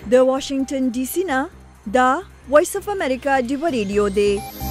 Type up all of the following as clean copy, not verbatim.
د واشنگټن ډي سي نه دا وایس اف امریکا ډیو ریډیو دی.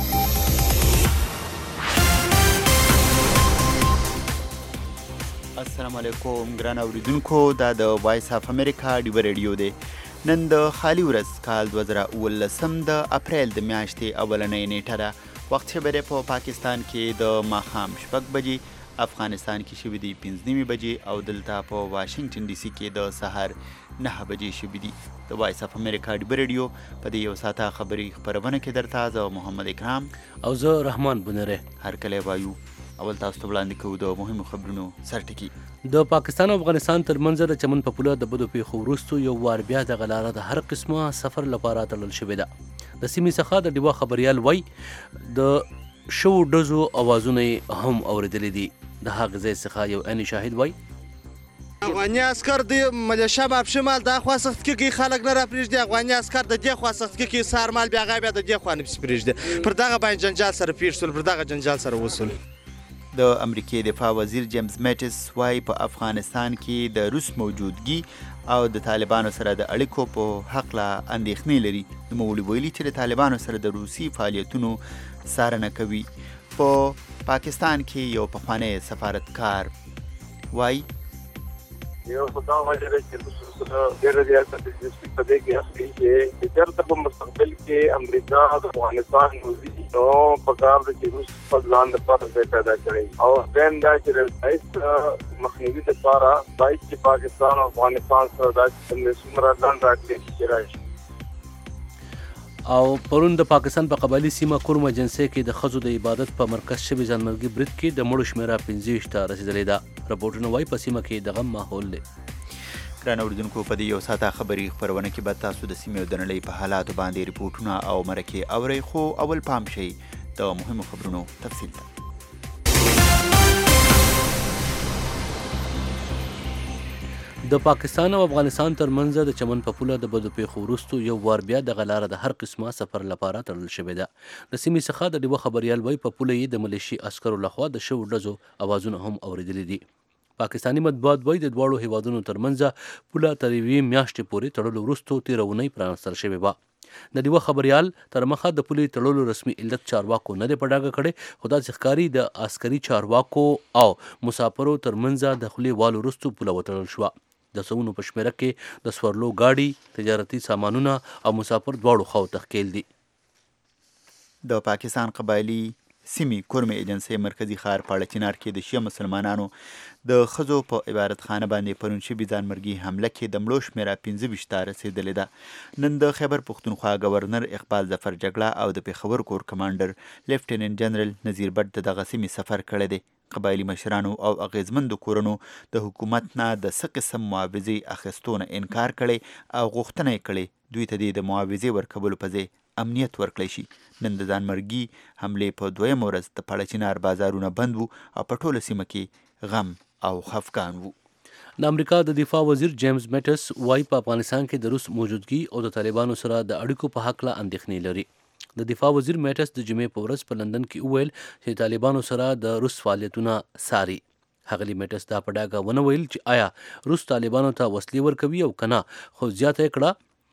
السلام علیکم ګران اوریدونکو، دا د وایس اف امریکا ډیو ریډیو دی. نن د خالی ورځ کال 2019 د اپریل د میاشتې اولنۍ نیټه ده. وخت شمېره په پاکستان کې د ماښام 6 بجې، افغانستان کې شوي دي 5 بجې او دلته په واشنگټن ډي سي کې د سهار 9 بجې شوي دي. د وایس اف امریکا ډیو ریډیو په دې یو ساعته خبري خپرونه کې درته زه محمد اکرام او زه رحمان بنره هر کله وایو. اول تاسو ته وړاندې کوو د مهمو خبرونو سرټکي. د پاکستان او افغانستان ترمنځ د چمن په پوله د بدو پیښو وروسته یو وار بیا دغه لاره د هر قسمه سفر لپاره تړل شوې ده. د سیمې څخه د ډیوه خبریال وای د شو ډزو اوازونه هم اوریدلې دي. د هغه ځای څخه یو عیني شاهد وای افغاني عسكر د ملیشه مال دا خوا سخت کې خلک نه را پرېږدي. افغاني عسكر د دې خوا سخت کې سار مال بیا غا بیا د دې خوا نه پرېږدي. پر دغه باندې جنجال سره پیښ شول، پر دغه جنجال سره وصول. د امریکای دفاع وزیر جیمز میټس وايي په افغانستان کې د روس موجودګي او د طالبانو سره د اړیکو په حق لا اندېښنې لري. نوموړي ویلي چې د طالبانو سره د روسي فعالیتونو څارنه کوي. په پاکستان کې یو پخوانی سفارتکار وايي یو خدای وجه لري چې سره ډېر زیات د په دې کې اصلي چې د چرته په مستقبل کې امریکا او افغانستان موزي نو په کار د چې روس په ځان د پاره پیدا کړی او دین دا چې رئیس مخنیوي لپاره بای چې پاکستان او افغانستان سره د څومره ځان راکړي چې راشي. او پرون د پاکستان په قبایلی سیمه کورم ایجنسی کې د ښځو د عبادت په مرکز شوي ځانمرګي برید کې د مړو شمېره 15 ته رسېدلې ده. رپورټونه وایي په سیمه کې د غم ماحول دی. ګران اوریدونکو، په دې یو ساعته خبري خپرونه کې به تاسو د سیمې او د نړۍ په حالاتو باندې ریپورټونه او مرکې اورئ، خو اول پام شئ د مهمو خبرونو تفصیل ته. د پاکستان او افغانستان ترمنځ د چمن په پوله د بدو پیښو وروسته یو وار بیا دغه لاره د هر قسمه سفر لپاره تړل شوې ده. د سیمې څخه د ډیوه خبریال وای په پوله یې د ملیشي عسکرو لخوا د شو ډزو اوازونه هم اوریدلې دي. پاکستانی مطبوعات وای د دواړو هیوادونو ترمنځ پوله تر یوې میاشتې پورې تړلو وروسته تېره اونۍ پرانستل شوې وه. د ډیوه خبریال تر مخه د پولې تړلو رسمي علت چارواکو نه دی په ډاګه کړی، خو داسې ښکاري د عسکري چارواکو او مسافرو ترمنځ د خولې والو وروسته پوله وتړل شوه. د سوونو په شمېره کې د سورلو گاډي، تجارتي سامانونه او مسافر دواړو خواو تښکیل دي. د پاکستان قبایلی سیمې کورم ایجنسی مرکزی ښار پاړه چنار کې د شیعه مسلمانانو د ښځو په عبادتخانه باندې پرون شوې ځانمرګي حمله کې د مړو شمېره 15 ته رسېدلې ده. نن د خیبر پښتونخوا گورنر اقبال ظفر جګړه او د پېښور کور کمانډر لیفټیننټ جنرال نذیر بټ د دغه سیمې سفر کړی دی. قبایلی مشرانو او اغیزمندو کورونو د حکومت نه د څه قسم معاوضې اخیستو نه انکار کړی او غوښتنه یې کړې دوی ته د معاوضې ورکولو په ځای امنیت ورکړی شي. نن د ځانمرګي حملې په دویم ورځ د پاړه چنار بازارونه بند وو او په ټوله سیمه کې غم او خفګان وو. د امریکا د دفاع وزیر جیمز میټس وایي په افغانستان کې د روس موجودګي او د طالبانو سره د اړیکو په حق لا اندېښنې لري. د دفاع وزیر میټس د جمعې په ورځ په لندن کې وویل چې طالبانو سره د روس فعالیتونه څاري. ښاغلي میټس دا په ډاګه ونه ویل چې آیا روس طالبانو ته وسلې ورکوي او که نه، خو زیاته یې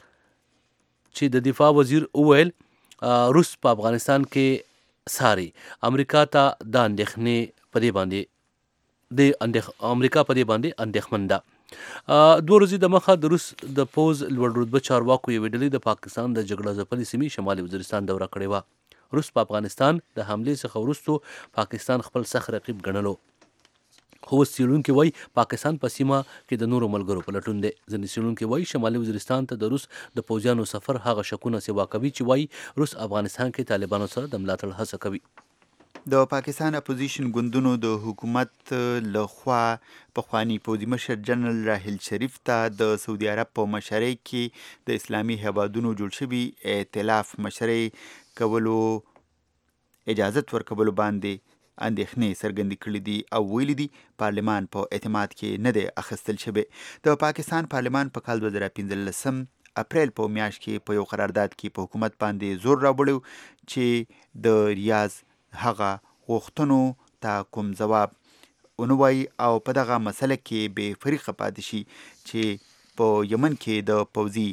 کړه چې د دفاع وزیر وویل روس په افغانستان کې څاري. امریکا ته د اندېښنې په دې باندې امریکا په دې باندې اندېښمن ده. 2 ورځې د مخه د روس د پوز لوړ رتبه چارواکو یوې ډلې د پاکستان د جګړه ځپلې سیمې شمالي وزیرستان دوره کړې وه. روس په افغانستان د حملې څخه وروسته پاکستان خپل سخت رقیب ګڼلو، خو اوس څېړونکي وایي پاکستان په سیمه کې د نورو ملګرو په لټون دی. ځینې څېړونکي وایي شمالي وزیرستان ته د روس د پوځیانو سفر هغه شکونه سیوا کوي چې وایي روس افغانستان کې طالبانو سره د ملاتړ هڅه کوي. د پاکستان اپوزیشن ګوندونو د حکومت لخوا پخوانی پوځي مشر جنرال راحیل شریف ته د سعودي عرب په مشرۍ کې د اسلامي هیوادونو جوړ شوي ائتلاف مشرۍ کولو اجازت ورکولو باندې اندېښنې څرګندې کړي دي او ویلي دي پارلمان په اعتماد کې نه دی اخیستل شوی. د پاکستان پارلمان په کال 2015 اپریل په میاشت کې په یو قرارداد کې په حکومت باندې زور راوړی چې د ریاض هغه غوښتنو ته کوم ځواب ونه وایي او په دغه مسله کې بې فریقه پاتې شي چې په یمن کې د پوځي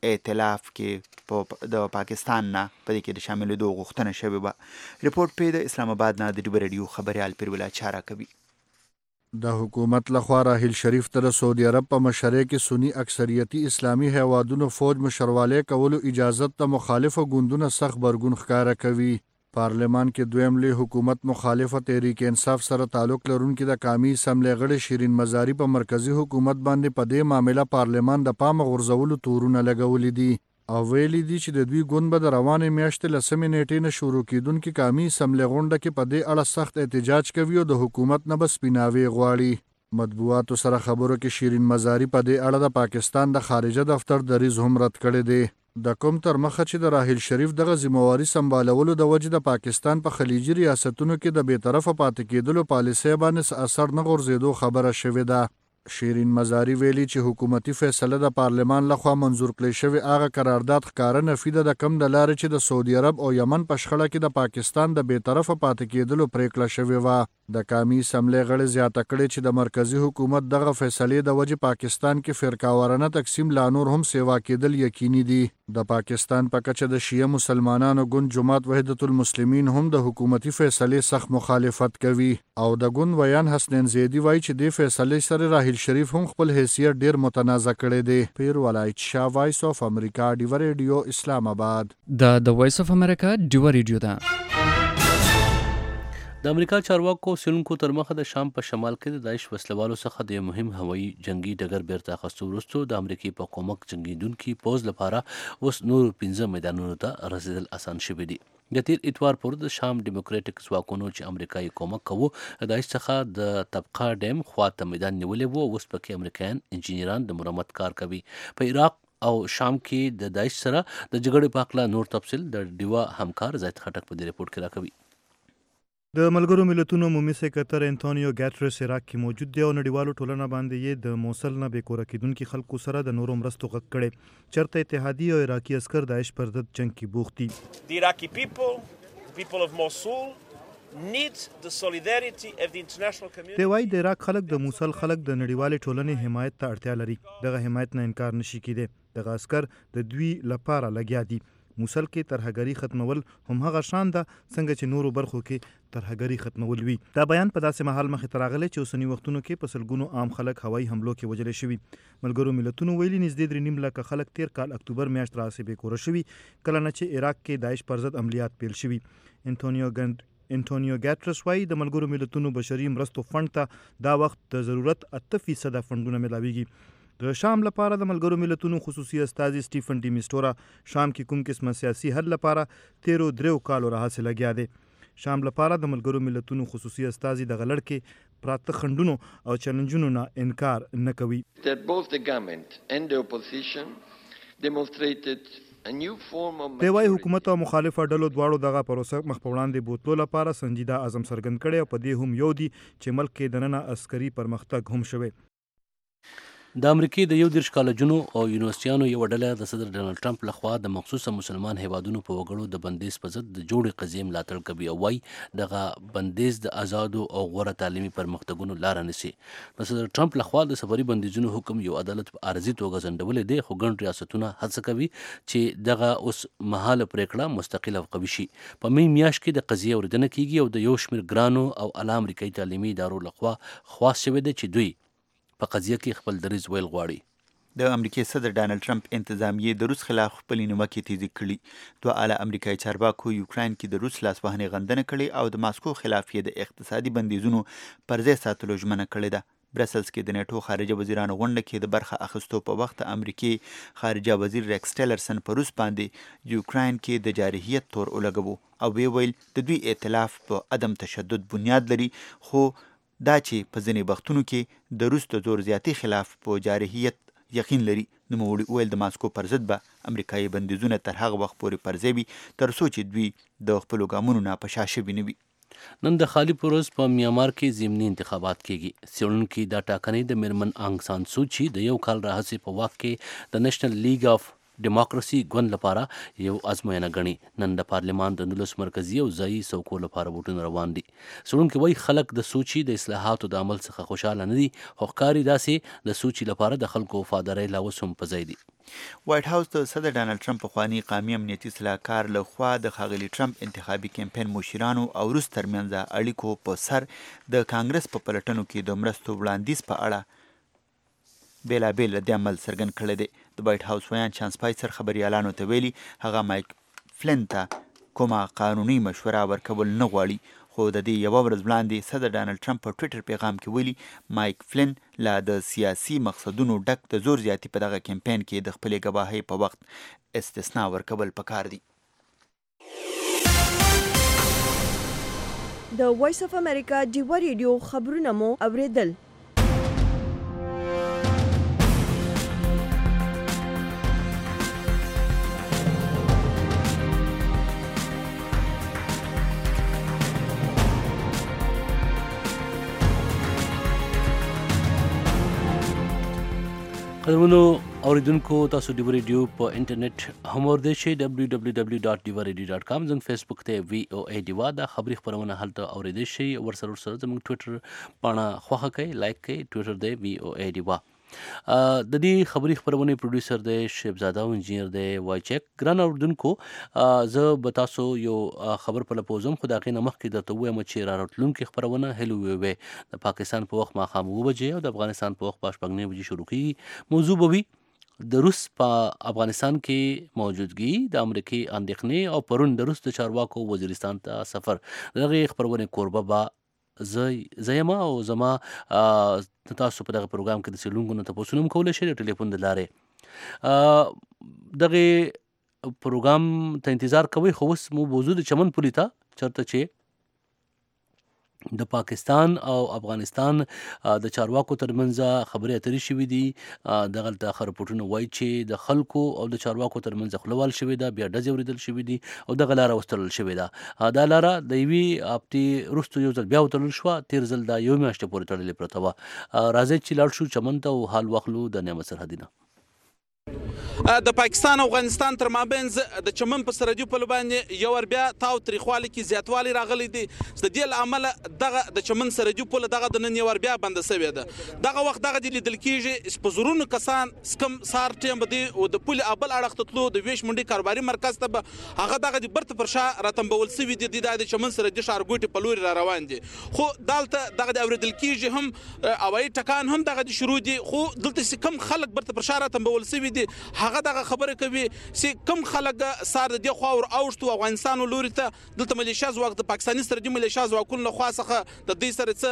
ائتلاف کې د پاکستان نه په دې کې د شاملېدو غوښتنه شوې وه. رپورټ پې د اسلام آباد نه د ډیبه رادیو خبریال پیرول چاره کوي. د حکومت لخوا راحیل شریف ته د سعودي عرب په مشرۍ کې سنی اکثریتي اسلامي هیوادونو فوج مشروالی کولو اجازت ته مخالفه ګوندونه سخت غبرګون ښکاره کوي. پارلمان کې دویم لوی حکومت مخالفه تحریک انصاف سره تعلق لرونکي د قومي اسمبلی غړي شیرین مزاري په مرکزی حکومت باندې په دې معامله پارلمان د پامه غورځولو تورونه لګولي دي او ویلي دي چې د دوی ګوند به د روانې میاشتې 10 نیټې نه شروع کیدونکي قومي اسمبلی غونډه کې په دې اړه سخت احتجاج کوي او د حکومت نه به سپیناوی غواړي. مطبوعاتو سره خبرو کې شیرین مزاري په دې اړه د پاکستان د خارجه دفتر دریځ هم رد کړی دی. د کوم تر مخه چې د راحیل شریف دغه ذمہواري سمبالولو د وجې د پاکستان په خلیجي ریاستونو کې د بې طرفه پاتې کېدلو پالیسۍ باندې اثر نه غورځېدو خبره شوې ده. شیرین مزاري ویلي چې حکومتي فیصله د پارلمان لخوا منظور کړی شوی هغه قرارداد ښکاره نفي ده د کم د لارې چې د سعودي عرب او یمن په شخړه کې د پاکستان د بې طرفه پاتې کېدلو پریکړه شوې وه. د قومي اسمبلی غړي زیاته کړې چې د مرکزی حکومت دغه فیصلې د وجې پاکستان کې فرقهوارانه تقسیم لا نور هم سیوا کېدل یقیني دي. د پاکستان په کچه د شیعه مسلمانانو ګوند جماعت وحدت المسلمین هم د حکومتي فیصلې سخت مخالفت کوي او د ګوند ویان حسنین زیدی وایي چې د فیصلې سره راحیل شریف هم خپل حیثیت ډیر متنازع کړی دی. پیر ولایت شاه وایس اف امریکا ډیوه ریډیو اسلام آباد. د وایس اف امریکا ډیوه ریډیو ده. د امریکا چارواکو څېړونکو تر مخه د شام په شمال کې د داعش وسلوالو څخه د مهم هوایي جنگي ډګر بیرته اخیستو وروسته د امریکې په کومک جنګېدونکي پوځ لپاره اوس نور 15 میدانونو ته رسېدل اسان شوي دي. د تیر اتوار پر د شام ډیموکراټیک ځواکونو چې امریکایي کومک کوو د داعش څخه د طبقه ډیم خواته میدان نیولی و اوس پکې امریکایان انجینران د مرمت کار کوي. په عراق او شام کې د داعش سره د جګړې په هکله نور تفصیل د ډیوه همکار زاهد خټک په دې رپورټ کې راکوي. د ملګرو ملتونو عمومي سکرتر انټونیو ګاټرس عراق کې موجود دی او نړیوالو ټولنه باندې یې د موصل نه بې کوره کېدونکي خلکو سره د نورو مرستو غږ کړی. چېرته اتحادي او عراقي عسکر داعش پر ضد جنګ کې بوخت دي. The Iraqi people of Mosul need the solidarity of the international community. دی وايي د عراق خلک د موصل خلک د نړیوالې ټولنې حمایت ته اړتیا لري. دغه حمایت نه انکار نشي کېدی. دغه عسکر د دوی لپاره لګیا دي. موصل کې ترهګري ختمول هم هغه شان ده څنګه چې نورو برخو کې ترهګري ختمول وي. دا بیان په داسې مهال مخې ته راغلی چې اوسني وختونو کې په سلګونو عام خلک هوایي حملو کې وژل شوي. ملګرو ملتونو ویلي نږدې 3.5 لکه خلک تیر کال اکتوبر میاشت راهیسې بې کوره شوي کله نه چې عراق کې داعش پر ضد عملیات پیل شوي. انټونیو ګاټرس وایي د ملګرو ملتونو بشري مرستو فنډ ته دا وخت د ضرورت 8% فنډونه ملاویږي. د شام لپاره د ملګرو ملتونو خصوصي استازي سټیفن ډي میسټورا شام کې کوم قسمه سیاسي حل لپاره 13 کالو راهیسې لګیا دی. شام لپاره د ملګرو ملتونو خصوصي استازي د غلړ کې پراته خنډونو او چیلنجونو نه انکار نه کوي. دی وايي حکومت او مخالفه ډلو دواړو دغه پروسه مخ په وړاندې بوتلو لپاره سنجیده عزم څرګند کړی او په دې هم یو دي چې ملک کې دننه عسکري پرمختګ هم شوی. د امریکې د 11 کالجونو او یونیورسيانو یو ډله د صدر ډونالد ټرمپ لخوا د مخصوصه مسلمان هیوادونو په وګړو د بندیز په ضد د جوړې قضیې ملاتړ کوي او وايي دغه بندیز د آزادو او غوره تعلیمي پرمختګونو لار نیسي. د صدر ټرمپ لخوا د سفري بندیزونو حکم یو عدالت په عارضي توګه ځنډولې دی خو ګڼ ریاستونه هڅه کوي چې دغه اوس مهاله پریکړه مستقله او قوي شي. په می میاشت کې د قضیې اوریدنه کیږي او د یو شمېر ګرانو او اعلی امریکایي تعلیمي ادارو لخوا خواست شوی دی چې دوی په قضیه کې خپل دریځ ویل غواړي. د امریکای صدر ډانلډ ټرمپ انتظامیې د روس خلاف خپلې نیوکې تیزې کړي. دوه اعلی امریکایي چارواکو یوکراین کې د روس لاسوهنې غندنه کړې او د ماسکو خلاف یې د اقتصادي بندیزونو پر ځای ساتلو ژمنه کړې ده. برسلز کې د نیټو خارجه وزیرانو غونډه کې د برخه اخیستو په وخت امریکای خارجه وزیر ریکس ټیلرسن په روس باندې یوکراین کې د جارحیت تور ولګوو او ویل د دوی ائتلاف په عدم تشدد بنیاد لري خو دا چې په ځینې وختونو کې د روس د زور زیاتي خلاف په جارحیت یقین لري. نوموړي وویل د ماسکو پر ضد به امریکایي بندیزونه تر هغه وخت پورې پر ځای وي تر څو چې دوی د خپلو ګامونو نه په شا شوي نه وي. نن د خالی پروز په میامار کې ضمني انتخابات کیږي. څېړونکي دا ټاکنې د میرمن آنګ سان سوچي د یو کال راهیسې په واک کې د نېشنل لیګ اف ډیموکراسي ګوند لپاره یو ازموینه ګڼي. نن د پارلمان د 19 مرکزي او ځایي څوکو لپاره ووټونه روان دي. څېړونکي وایي خلک د سوچي د اصلاحاتو د عمل څخه خوشحاله نه دي، خو ښکاري داسې د سوچي لپاره د خلکو وفادارۍ لا اوس هم په ځای دي. وایټ هاوس د صدر ډانلډ ټرمپ پخواني قومي امنیتي صلاحکار له خوا د ښاغلي ټرمپ انتخابي کمپین مشرانو او روس ترمنځ اړیکو په سر د کانګرس په پلټنو کې د مرستو وړاندیز په اړه بېلابېل رد عمل څرګند کړی دی. د وایټ هاوس ویان چانس پایسر خبریالانو ته ویلي هغه مایک فلن ته کومه قانوني مشوره ورکول نه غواړي، خو د دې یوه ورځ وړاندې صدر ډانلډ ټرمپ په ټویټر پیغام کې ویلي مایک فلن لا د سیاسي مقصدونو ډک د زور زیاتي په دغه کمپین کې د خپلې گواهۍ په وخت استثنا ورکول پکار دي. د وایس اف امریکا ډیوا ریډیو خبرونه مو اوریدل. قدرمنو اوریدونکو تاسو ډیوا ریډیو په انټرنیټ هم اوریدلی شئ www.divaradio.com. زموږ فیسبوک ته VOA ډیوا دا خبري خپرونه هلته اوریدلی شئ. ورسره زموږ ټویټر پاڼه خوښه کړئ، لایک کړئ. ټویټر دی VOA ډیوا. د دې خبري خپرونې پروډوسر دی شیبزاده او انجینر دی وایچک. ګران اوریدونکو زه به تاسو یو خبر په لپوزم، خو د هغې نه مخکې درته ووایم چې راراتلونکې خپرونه هلو وی د پاکستان په وخت ماښام 7 بجې او د افغانستان په وخت 8:30 بجې شروع کېږي. موضوع به وي د روس په افغانستان کې موجودګي، د امریکې اندېښنې او پرون د روس د چارواکو وزیرستان ته سفر. د دغې خپرونې کوربه به زه یم او زما تاسو په دغه پروګرام کې د څېړونکو نه تپوسونه هم کولی شئ د ټلیفون د لارې. دغې پروګرام ته انتظار کوئ، خو اوس مو موضوع د چمن پولي ته چېرته چې د پاکستان او افغانستان د چارواکو ترمنځ خبرې اترې شوي دي. دغلته ښه رپورټونه وایي چې د خلکو او د چارواکو ترمنځ خوله وال شوې ده، بیا ډزې اورېدل شوي دي او دغه لاره وستړل شوې ده. دا لاره د یوې هفتې وروسته یو ځل بیا وتړل شوه. تېر ځل دا یو میاشتې پورې تړلې پرته وه. راځئ چې لاړ شو چمن ته او حال واخلو د نعمت سرحدي نه. د پاکستان او افغانستان تر مابینځ د چمن په سرحدي پل باندې یو ور بیا تاو تریخوالي کې زیاتوالی راغلی دی. د دې له امله دغه د چمن سرحدي پل دغه د نن یو ور بیا بنده سوې ده. دغه وخت دغه د لیدل کېږي په زرونو کسان سکم سار ټیم به دی د پل ابل اړخ ته تلو د ویش منډي کاروباري مرکز ته به هغه دغه د برته پر شا راتمبول سوي دي. د چمن سرحدي ښارګوټي په لوري را روان دي، خو دلته دغه د اورېدل کېږي هم هوایي ټکان هم دغه د شروع دي. خو دلته چې کم خلک برته پر شا راتمبول سوي دي هغه دغه خبره کوي چې کم خلک سار د دې خوا ور اوښتو افغانستان لوري ته. دلته ملیشیا ځواک د پاکستاني سرحدي ملیشیا ځواکونو له خوا څخه د دې سره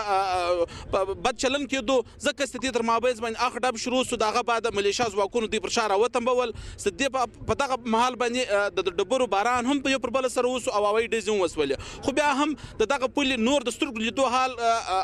څه بد چلن کېدو، ځکه چې د تر مابینځ باندې اخ ډب شروع سو. دغه بعد ملیشیا ځواکونو دوی پر شا راوتمبول. په دغه محل باندې د ډبرو باران هم په یو پر بل سره وسو او هوایي ډزې هم وسولې. خو بیا هم د دغه پل نور د سترګو لیدو حال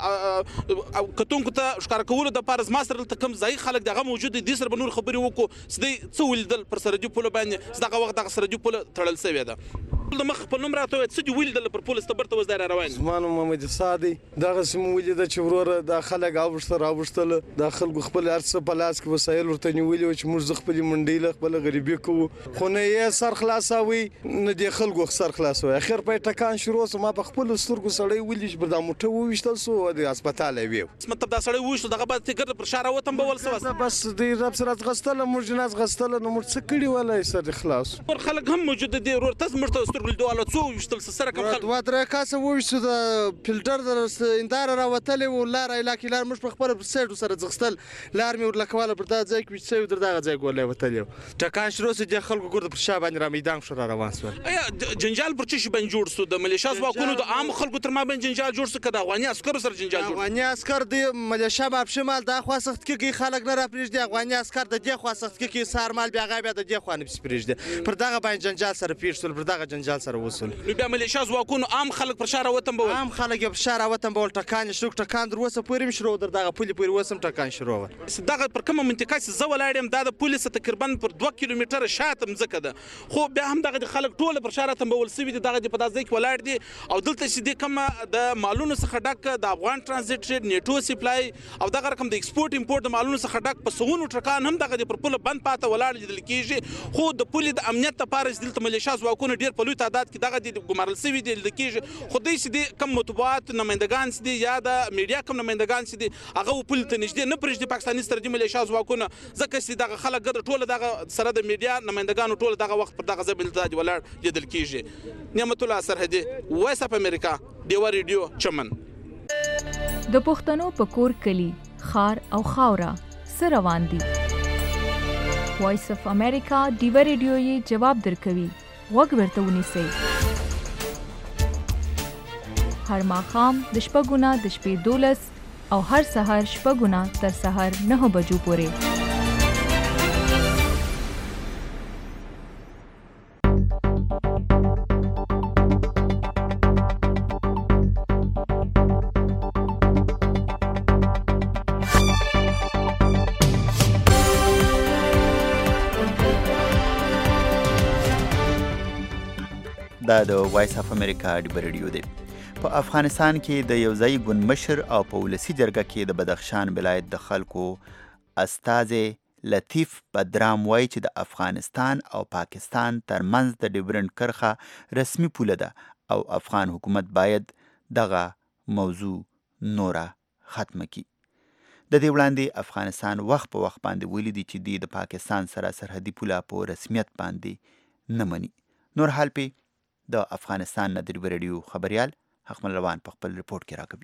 کتونکو ته ښکاره کولو دپاره زما سره دلته کوم ځایي خلک دغه موجود دي. دې سره به نور خبرې وکړو چې دوی څه ولیدل پر سرحدي پولو باندې. دغه وخت دغه سرحدي پوله تړل سوې ده. د مخ په نوم راته ووایه څه دې ولیدل پر پوله ته برته اوس دی را روان؟ زما نوم محمد اسحاق دی. دغسې مو ولیده چې وروره دا خلک راوښتل، دا خلکو خپل هر څه په لاس کې وسایل ورته نیولي وو چې موږ خپلې منډۍ له خپله غریبي کوو، خو نه یې سر خلاصوي نه دې خلکو سر خلاصوي. اخر په ټکان شروع سو. ما په خپلو سترګو سړی ولي چې پر دا موټر وویشتل سو او د هسپتال یې ویو. مطلب دا سړی وویشتل دغه بعد ګرده پر شا راوتمبول سوه. بس دوی رب سره ځغستله، موږ جناز غستله، نو موږ څه کړي ولی سر خلاص. نور خلک هم موجود دي. ورور ته زموږ ته سترګو لیدو والا څو وویشتل سره کوم خلک؟ دوه درې کاسه وویشتو. د فلټر د هنداره راوتلې وو. لاره علاقې لار موږ په خپله سیډو سره ځغستل. لار مې ورلکوله پر دا ځای کې ویشت سوي در دغه ځای ګولی وتلی وو. ټکان شروع سو. دې خلکو ګرده پر شا باندې را میدان شو، را روان سول. ایا جنجال پر څه شي باندې جوړ سو؟ د ملیشیا ځواکونو د عامو خلکو تر مابین جنجال جوړ سو که د افغاني عسکرو سره جنجال جوړ؟ افغاني عسکر د ملیشیا باب شمال دا خوا سخت کېږي، خلک نه راپرېږدي. افغاني عسکر د دې خوا سخت کېږي، سهار مال بیا هغه بیا د دې خوا نه پسې پرېږدي. پر دغه باندې جنجال سره پېښ شول. پر دغه جنجال جنجال سره وصول. نو بیا ملیشیا ځواکونو عام خلک پر شا راوتنبول؟ عام خلک یې پر شا راوتنبول، ټکان یې شروع ټکان در اوسه پورې هم شروع در دغه پولې پورې اوس هم ټکان شروع وه. دغه پر کومه منطقه چې زه ولاړ یم دا د پولې څخه تقریبا پر 2 کیلومتره شاته مځکه ده، خو بیا هم دغه خلک ټوله پر شا راتنبول سوي دي، دغه په داسې ځای کې ولاړ دي او دلته چې دې کومه د مالونو څخه ډک د افغان ټرانزیټ ټریډ نیټو سپلای او دغه رقم د ایکسپورټ امپورټ د مالونو څخه ډک په سوونو ټرکان هم دغه پر پوله بند پاته ولاړ لیدل کېږي. خو د پولې د امنیت لپاره چې دلته ملیشیا ځواکونه ډېر په لوی تعداد کې دغه د ګمارل سوي دي لیدل کېږي. خو دوی چې دي کوم مطبوعات نمایندګان چې دي یا د میډیا کوم نمایندګان چې دي هغه پولې ته نږدې نه پرېږدي پاکستاني ستراتیژي ملیشیا ځواکونه، ځکه چې دغه خلک ګډ ټوله دغه سره د میډیا نمایندګانو ټوله دغه وخت پر دغه ځای باندې ولاړ لیدل کېږي. نعمت الله سرحدي، وایس اف امریکا، ډیوا ریډیو، چمن. د پښتنو په کور کلی خار او خاوره سره روان دي. وایس اف امریکا ډیوا ریډیو یې جواب درکوي. غوږ ورته ونیسئ. هر ماښام د شپږو نه د شپې 12 او هر سهار شپږو نه تر سهار 9 بجو پورې. دا د وایس اف امریکا ډیوا ریډیو دی. په افغانستان کې د یو ځای ګوند مشر او په ولسي جرګه کې د بدخشان ولایت د خلکو استازی لطیف بدرام وایي چې د افغانستان او پاکستان ترمنځ د ډیورنډ کرښه رسمي پوله ده او افغان حکومت باید دغه موضوع نوره ختمه کړي. د دې وړاندې افغانستان وخت په وخت باندې ویلي دي چې د پاکستان سره سرحدي پوله په رسمیت باندې نه مني. نور حال پې د افغانستان نه د ډیوا ریډیو خبریال حکمل روان په خپل رپورټ کې راکوي.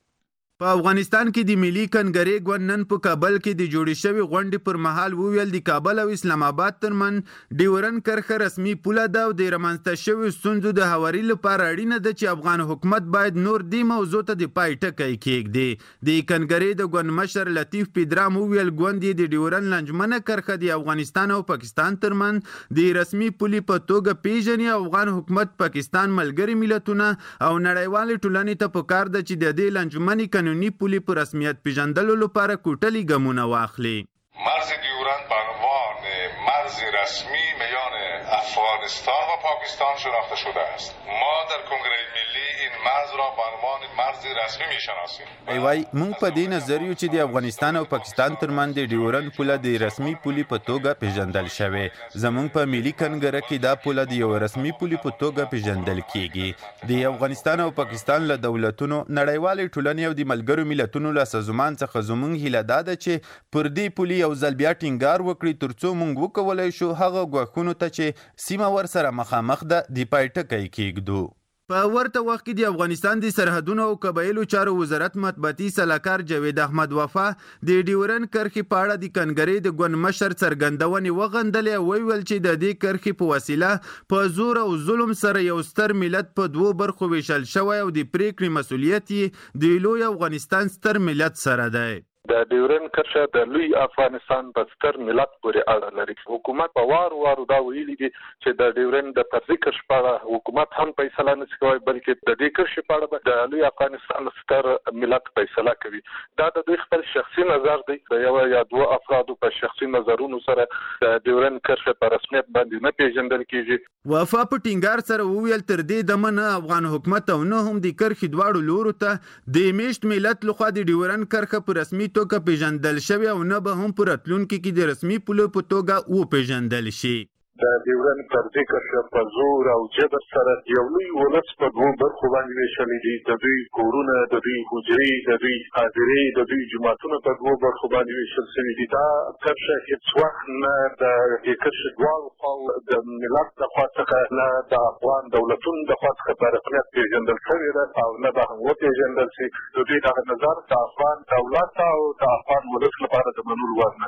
په افغانستان کې د ملي کنګرې ګوند نن په کابل کې د جوړې شوې غونډې پر مهال وویل د کابل او اسلام آباد ترمنځ ډیورنډ کرښه رسمي پوله ده او د رامنځته شویو ستونزو د هواري لپاره اړینه ده چې افغان حکومت باید نور دې موضوع ته د پای ټکی کېږدي. د کنګرې د ګوند مشر لطیف بدرام وویل ګوند یې د ډیورنډ لنجمنه کرښه د افغانستان او پاکستان ترمنځ د رسمي پولې په توګه پیژني او افغان حکومت پاکستان ملګري ملتونه او نړیوالې ټولنې ته پکار ده چې د دې لنجمنې قانوني پولی پر رسمیت پیژندلو لپاره کوټلی ګامونه واخلي. مرز دیورند به عنوان مرز رسمی میان افغانستان و پاکستان شناخته شده است. ما در کنگره ملی این مرز را به عنوان مرز رسمی میشناسیم. ایوای مونږ په دې نظر یو چې د افغانستان او پاکستان ترمنځ د ډیورنډ پوله د رسمي پولې په توګه پیژندل شوی. زمونږ په ملي کنګره کې دا پوله د یو رسمي پولې په توګه پیژندل کیږي. د افغانستان او پاکستان له دولتونو نړیوالې ټولنې او د ملګرو ملتونو له سازمان څخه زمونږ هیله دا ده چې پر دې پولې یو ځل بیا ټینګار وکړي ترڅو مونږ وکولای شو هغه ګواښونو ته چې سیمه ورسره مخامخ ده د پای ټکی کېږدو. په ورته وخت کې د افغانستان د سرحدونو او قبایلو چارو وزارت مطبوعاتي سلاکار جاوید احمد وفا د ډیورنډ کرښې په اړه د کنګرې د ګوند مشر څرګندونې وغندلې او ویل چې د دې کرښې په وسیله په زور او ظلم سره یو ستر ملت په دوو برخو ویشل شوی او د پریکړې مسؤلیت یې د لوی افغانستان ستر ملت سره دی. د ډیورنډ کرښه د لوی افغانستان په ستر ملت پورې اړه لري. حکومت په وارو دا ویلي دي چې د ډیورنډ د فرضي کرښې په اړه حکومت هم فیصله نشي کوي بلکې د دې کرښې په اړه د لوی افغانستان ستر ملت فیصله کوي. دا د دوی خپل شخصي نظر دی. د یو یا دوه افرادو په شخصي نظرونو سره د ډیورنډ کرښه په رسمیت باندې نه پیژندل کیږي. وفا په ټینګار سره وویل تر دې دمه نه افغان حکومت او نه هم د کرښې دواړو لورو ته د میشت ملت لخوا د ډیورنډ کرښه په رسمي توګه پیژندل شوی او نه به هم په راتلونکي کې د رسمي پولو په توګه وپیژندل شي. د ډیورنډ فرضي کرښه په زور او جبر سره یو لوی ولس په دوو برخو باندې ویشلي دي. د دوی کورونه، د دوی حجرې، د دوی حاضرې، د دوی جوماتونه په دوو برخو باندې ویشل شوي دي. دا کرښه هېڅ وخت نه د دې کرښې دواړو خواو د ملت د خوا څخه نه د افغان دولتونو د خوا څخه په رسمیت پیژندل شوې ده او نه به هم وپیژندل شي. د دوی دغه نظر د افغان دولت او د افغان ولس لپاره د منلو وړ نه دی.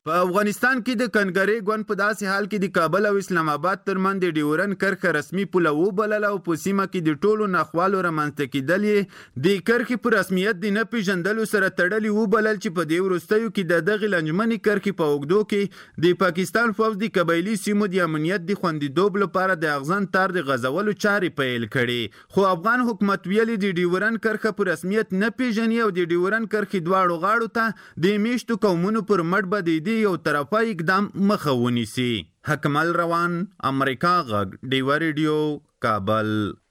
په افغانستان کې د کنګرې ګوند په داسې حال کې د کابل او اسلام آباد ترمنځ د ډیورن کرښه رسمي پوله وبلله او په سیمه کې د ټولو ناخوالو رامنځته کېدل یې د کرښې په رسمیت د نه پېژندلو سره تړلي وبلل چې په دې وروستیو کې د دغې لنجمنې کرښې په اوږدو کې د پاکستان پوځ د قبایلي سیمو د امنیت د خوندیتوب لپاره د اغزن تار د غځولو چارې پیل کړې، خو افغان حکومت ویلي د ډیورن کرښه په رسمیت نه پېژني او د ډیورن کرښې دواړو غاړو ته د میشتو قومونو پر مټ به د دې یو طرفه اقدام مخه ونیسي. حکمل روان، امریکا غږ، ډیوه ریډیو، کابل.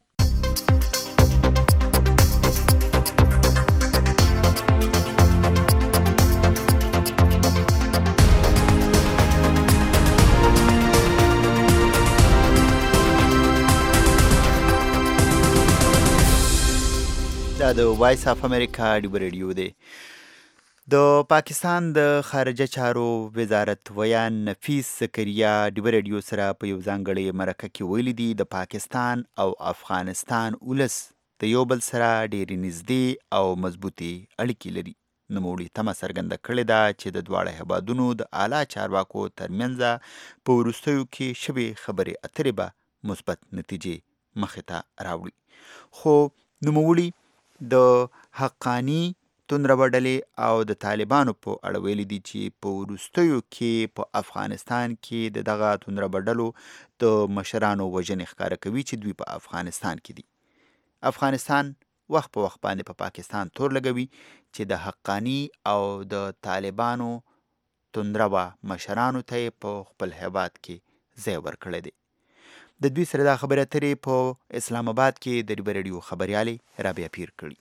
دا د وایس اف امریکا ډیوه ریډیو دی. د پاکستان د خارجه چارو وزارت ویان نفیس زکریا ډیوه ریډیو سره په یو ځانګړي مرکه کې ویلي دي د پاکستان او افغانستان ولس د یو بل سره ډېرې نږدې او مضبوطې اړیکې لري. نوموړي تمه څرګنده کړې ده چې د دواړه هیوادونو د اعلی چارواکو ترمنځ په وروستیو کې شوې خبرې اترې به مثبت نتیجې مخې ته راوړي. خو نوموړي د حقاني توندربه ډلې او د طالبانو په اړه ویلي دي چې په وروستیو کې په افغانستان کې د دغه توندربه ډلو د مشرانو وژنې ښکاره کوي چې دوی په افغانستان کې دي. افغانستان وخت په وخت باندې په پاکستان تور لګوي چې د حقاني او د طالبانو توندربه مشرانو ته یې په خپل هیواد کې ځای ورکړی دی. د دوی سره دا خبرې اترې په اسلام آباد کې د ډیوه ریډیو خبریالې رابعه پیر کړي.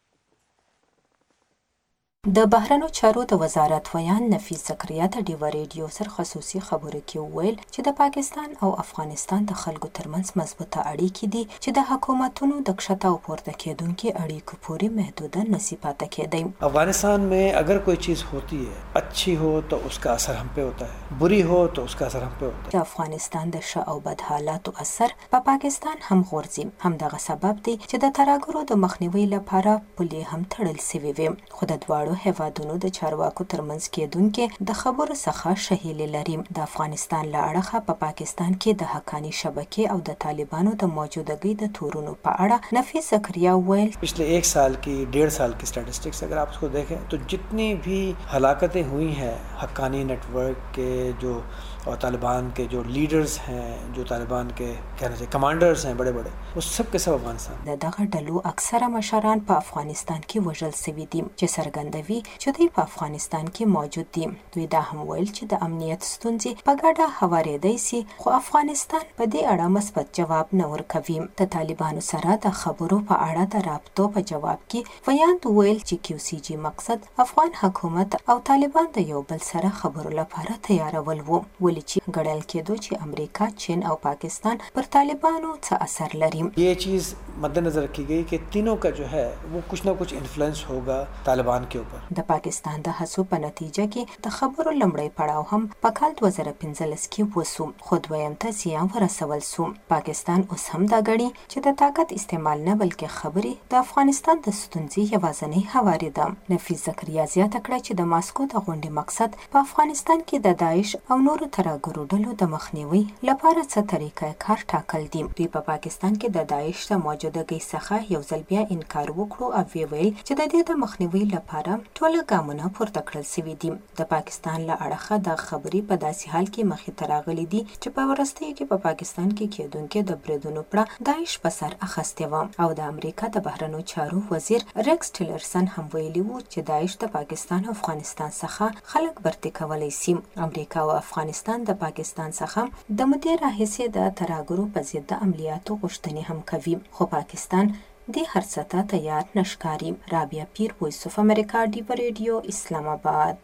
د بهرنیو چارو د وزارت ویان نفیس زکریا د ډیوه ریډیو سره خصوصي خبرو کې وویل چې د پاکستان او افغانستان د خلکو ترمنځ مضبوطه اړیکې دي چې د حکومتونو د کښته او پورته کېدونکو اړیکو پورې محدوده نسی پاتې کېدی. افغانستان में अगर कोई चीज़ होती है अच्छी हो तो उसका असर हम पे होता है, बुरी हो तो उसका असर हम पे होता है. د افغانستان د ښه او بد حالاتو اثر په پاکستان هم غورځي. همدغه سبب دی چې د ترهګرو د مخنیوي لپاره پولې هم تړل سوي وي. خو د دواړو هیوادونو د چارواکو ترمنځ کېدونکې د خبرو څخه شهیلې لري. د افغانستان له اړخه په پاکستان کې د حقاني شبکې او د طالبانو د موجودګۍ د تورونو په اړه نفیس زکریا ویل पिछले 1 साल की 1.5 साल की स्टैटिस्टिक्स अगर आप उसको देखें तो जितनी भी हलाकतें हुई हैं हक्कानी नेटवर्क के जो और तालिबान के जो लीडर्स हैं, जो तालिबान के कहना चाहिए कमांडर्स हैं बड़े बड़े, वो सब के सब अफगानिस्तान. دغه ډلو اکثره مشران په افغانستان کې وژل شوي دي چې څرګندوي چې دوی په افغانستان کې موجود دي. دوی دا هم ویل چې د امنیت ستونزې په ګډه هوارېدای شي، خو افغانستان په دې اړه مثبت جواب نه ورکوي. د طالبانو سره د خبرو په اړه د رابطو په جواب کې ویاند ویل چې QCG مقصد افغان حکومت او طالبان د یو بل سره خبرو لپاره تیارول وو. ولې چې ګړل کېدو چې امریکا، چین او پاکستان پر طالبانو څه اثر لري. ये चीज़ मद्देनजर रखी गई कि तीनों का जो है वो कुछ ना कुछ इन्फ्लुएंस होगा तालिबान के ऊपर. د پاکستان د هڅو په نتیجه کې د خبرو لمړی پړاو هم په کال 2015 کې وسو، خو دویم ته زیان ورسول سو. پاکستان اوس هم دا غړي چې د طاقت استعمال نه بلکې خبرې د افغانستان د ستونزې یوازینی هواري ده. نفیس زکریا زیاته کړه چې د ماسکو د غونډې مقصد په افغانستان کې د داعش او نورو ترهګرو ډلو د مخنیوي لپاره څه طریقه کار ټاکل دي. دوی په پاکستان کې د داعش د موجودګۍ څخه یو ځل بیا انکار وکړو او ویل چې د دې د مخنیوي لپاره ټول ګامونه پورته کړل شوي دي. د پاکستان له اړخه د خبرې په داسې حال کې مخې ته راغلي دي چې په وروستیو کې په پاکستان کې کېدونکې د بریدونو پړه داعش په سر اخیستې وه، او د امریکا د بهرنیو چارو وزیر ریکس ټیلرسن هم ویلي وو چې داعش د پاکستان او افغانستان څخه خلک برتې کولی شي. امریکا او افغانستان د پاکستان څخه د مودې راهیسې د ترهګرو په ضد د عملیاتو غوښتنې هم کوي، خو پاکستان دې هر څه ته تیار نه ښکاري. رابعه پیر، وایس اف امریکا، ډیوه ریډیو، اسلام آباد.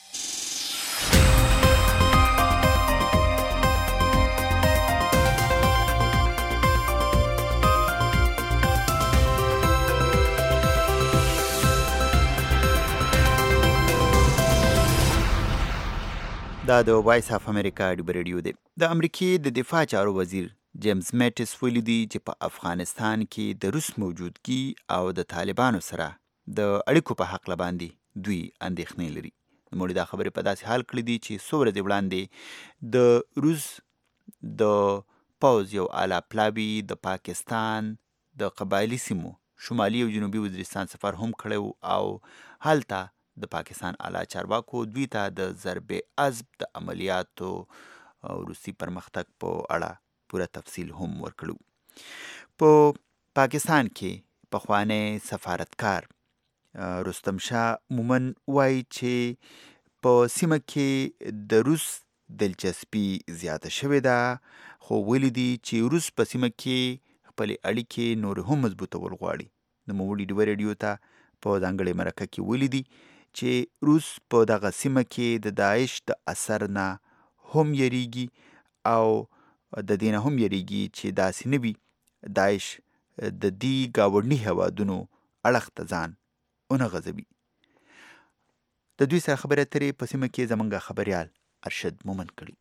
دا د وایس اف امریکا ډیوه ریډیو دی. د امریکې د دفاع چارو وزیر جیمز میټس ویلي دي چې په افغانستان کې د روس موجودګي او د طالبانو سره د اړیکو په حق باندې دوی اندېښنې لري. نوموړي دا خبرې په داسې حال کړي دي چې څو ورځې وړاندې د روس د پوځ یو اعلی پلاوي د پاکستان د قبایلي سیمو شمالي او جنوبي وزیرستان سفر هم کړی او هلته د پاکستان اعلی چارواکو دوی ته د ضرب عضب د عملیاتو روسي پرمختګ په اړه پوره تفصیل هم ورکړو. په پاکستان کې پخوانی سفارتکار رستم شاه مومن وایي چې په سیمه کې د روس دلچسپي زیاته شوې ده، خو ویلي دي چې روس په سیمه کې خپلې اړیکې نور هم مضبوطول غواړي. نوموړي ډیوه ریډیو ته په ځانګړې مرکه کې ویلي دي چې روس په دغه سیمه کې د داعش د اثر نه هم یریږي او د دې نه هم یریږي چې داسې نه وي داعش د دې ګاونډي هیوادونو اړخ ته ځان ونه غځوي. د دوی سره خبرې اترې په سیمه کې زمونږ خبریال ارشد مومن کړي.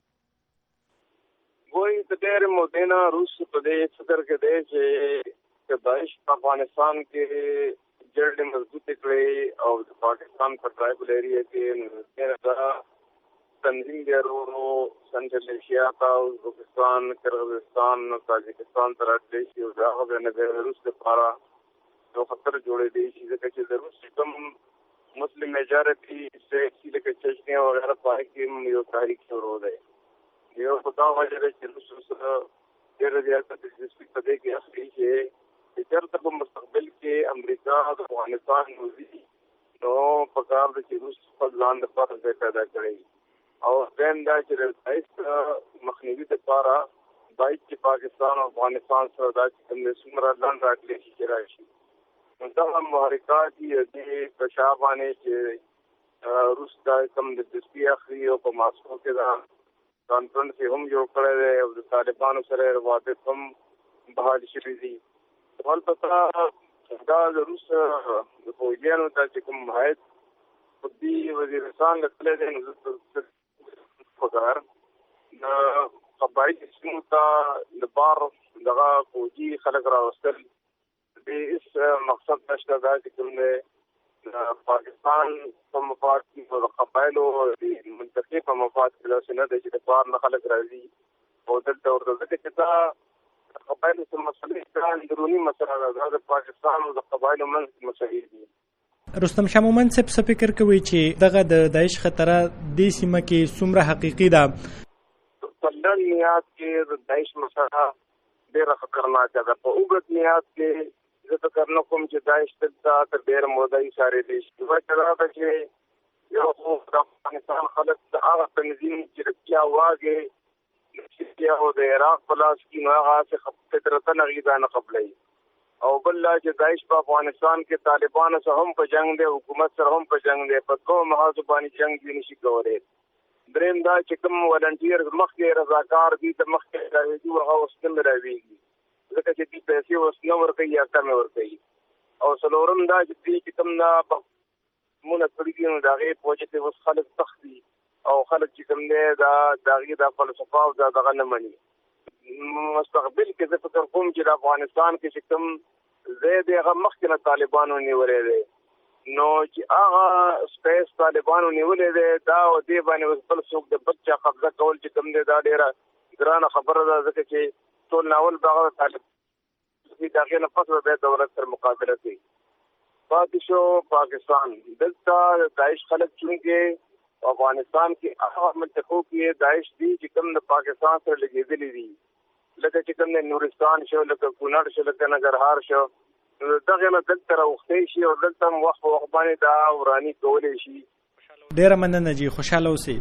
وایي د ډېرې مودې نه روس په دې فکر کې دی چې داعش په افغانستان کې جړلې مضبوطې کړي او د پاکستان په ټرایبل ایریا کې دا تنظیم دی ورو سنټرل ایشیا ته ازبکستان قرغیزستان تاجکستان ته راتلی شي او دا هغه نه د روس لپاره یو خطر جوړې دی چې د روس کوم مسلم میجارټي سټیټ لکه چچنیا وغیرہ پای کې یو تاریخ شروع دی. یو خدا وجه دی چې روس سره ډېر زیات دلچسپي په دې کې اخلي چې چېرته په مستقبل کې امریکا د افغانستان وزي نو په کار د چې روس په ځان لپاره ځای پیدا کړی او دیم دا چې د داعش مخنیوي لپاره باید چې پاکستان او افغانستان سره دا چې کوم څومره لاندې راغلي شي راشي. نو دا محرکات دي په شابانه چې روس دا کوم د دسپی اخري او په ماسکو کې دا کانفرنس هم جوړ کړی دی او د طالبانو سره روابط هم بحال شوي دي. البته دا د روس د فوجیانو دا چې کوم حایت په دې وزیرستان لکلی دی نو پکار د قبایلي سیمو ته د بار دغه فوجي خلک راوستل د هیڅ مقصد نشته. دا چې کوم دی د پاکستان په مفاد کې او د قبایلو د منطقې په مفاد کې داسې نه دی چې د بار نه خلک راځي او دلته ورته ځکه چې دا قبایلو سره مسلې دا اندروني مسله ده، دا د پاکستان او د قبایلو منځ مسلې دي. رستم شاه مومن صاحب څه فکر کوي چې دغه د داعش خطره دې سیمه کې څومره حقیقي ده؟ په لنډ میعاد کې د داعش مسله ډېره خطرناکه ده. په اوږد میعاد کې زه فکر نه کوم چې داعش دلته تر ډېره موده ایسارېدلی شي. وجه دا ده چې یو خو د افغانستان خلک د هغه تنظیم چې رښتیا واګې او د عراق په لاس کې نو هغه هسې فطرتاً هغوی دا نه قبلوي او بل لا چې داعش په افغانستان کې طالبانو سره هم په جنگ دی، حکومت سره هم په جنگ دی، په کوم محاذو باندې جنگ دی نشي کولی. دریم دا چې کوم والنټیر مخکې رضاکار دي د مخکې راویږي هغه اوس نه راویږي ځکه چې دوی پیسې اوس نه ورکوي یا کمې ورکوي. او څلورم دا چې دوی چې کوم دا مونه کړي دي نو د هغې په وجه کې اوس خلک سخت دي او خلک چې کوم دی دا د هغې دا فلسفه او دا دغه نه مني. مستقبل کې زه فکر کوم چې د افغانستان کې چې کوم ځای دی هغه مخکې نه طالبانو نیولی دی نو چې هغه سپیس طالبانو نیولی دی دا او دې باندې بل څوک د بل چا قبضه کول چې کوم دی دا ډېره ګرانه خبره ده ځکه چې ټول ناول به هغه طالب د هغې نه پس به بیا دولت سره مقابله کوي. پاتې شو پاکستان دلته داعش خلک چونکې افغانستان کې هغه منطقو کې داعش دي چې کوم د پاکستان سره لګېدلي دي لکه چې کوم د نورستان شو لکه کونړ شو لکه ننګرهار شو دغه نه دلته راوختی شي او دلته هم وخت په وخت باندې دا وراني کولی شي. ډېره مننه جي، خوشحاله اوسئ.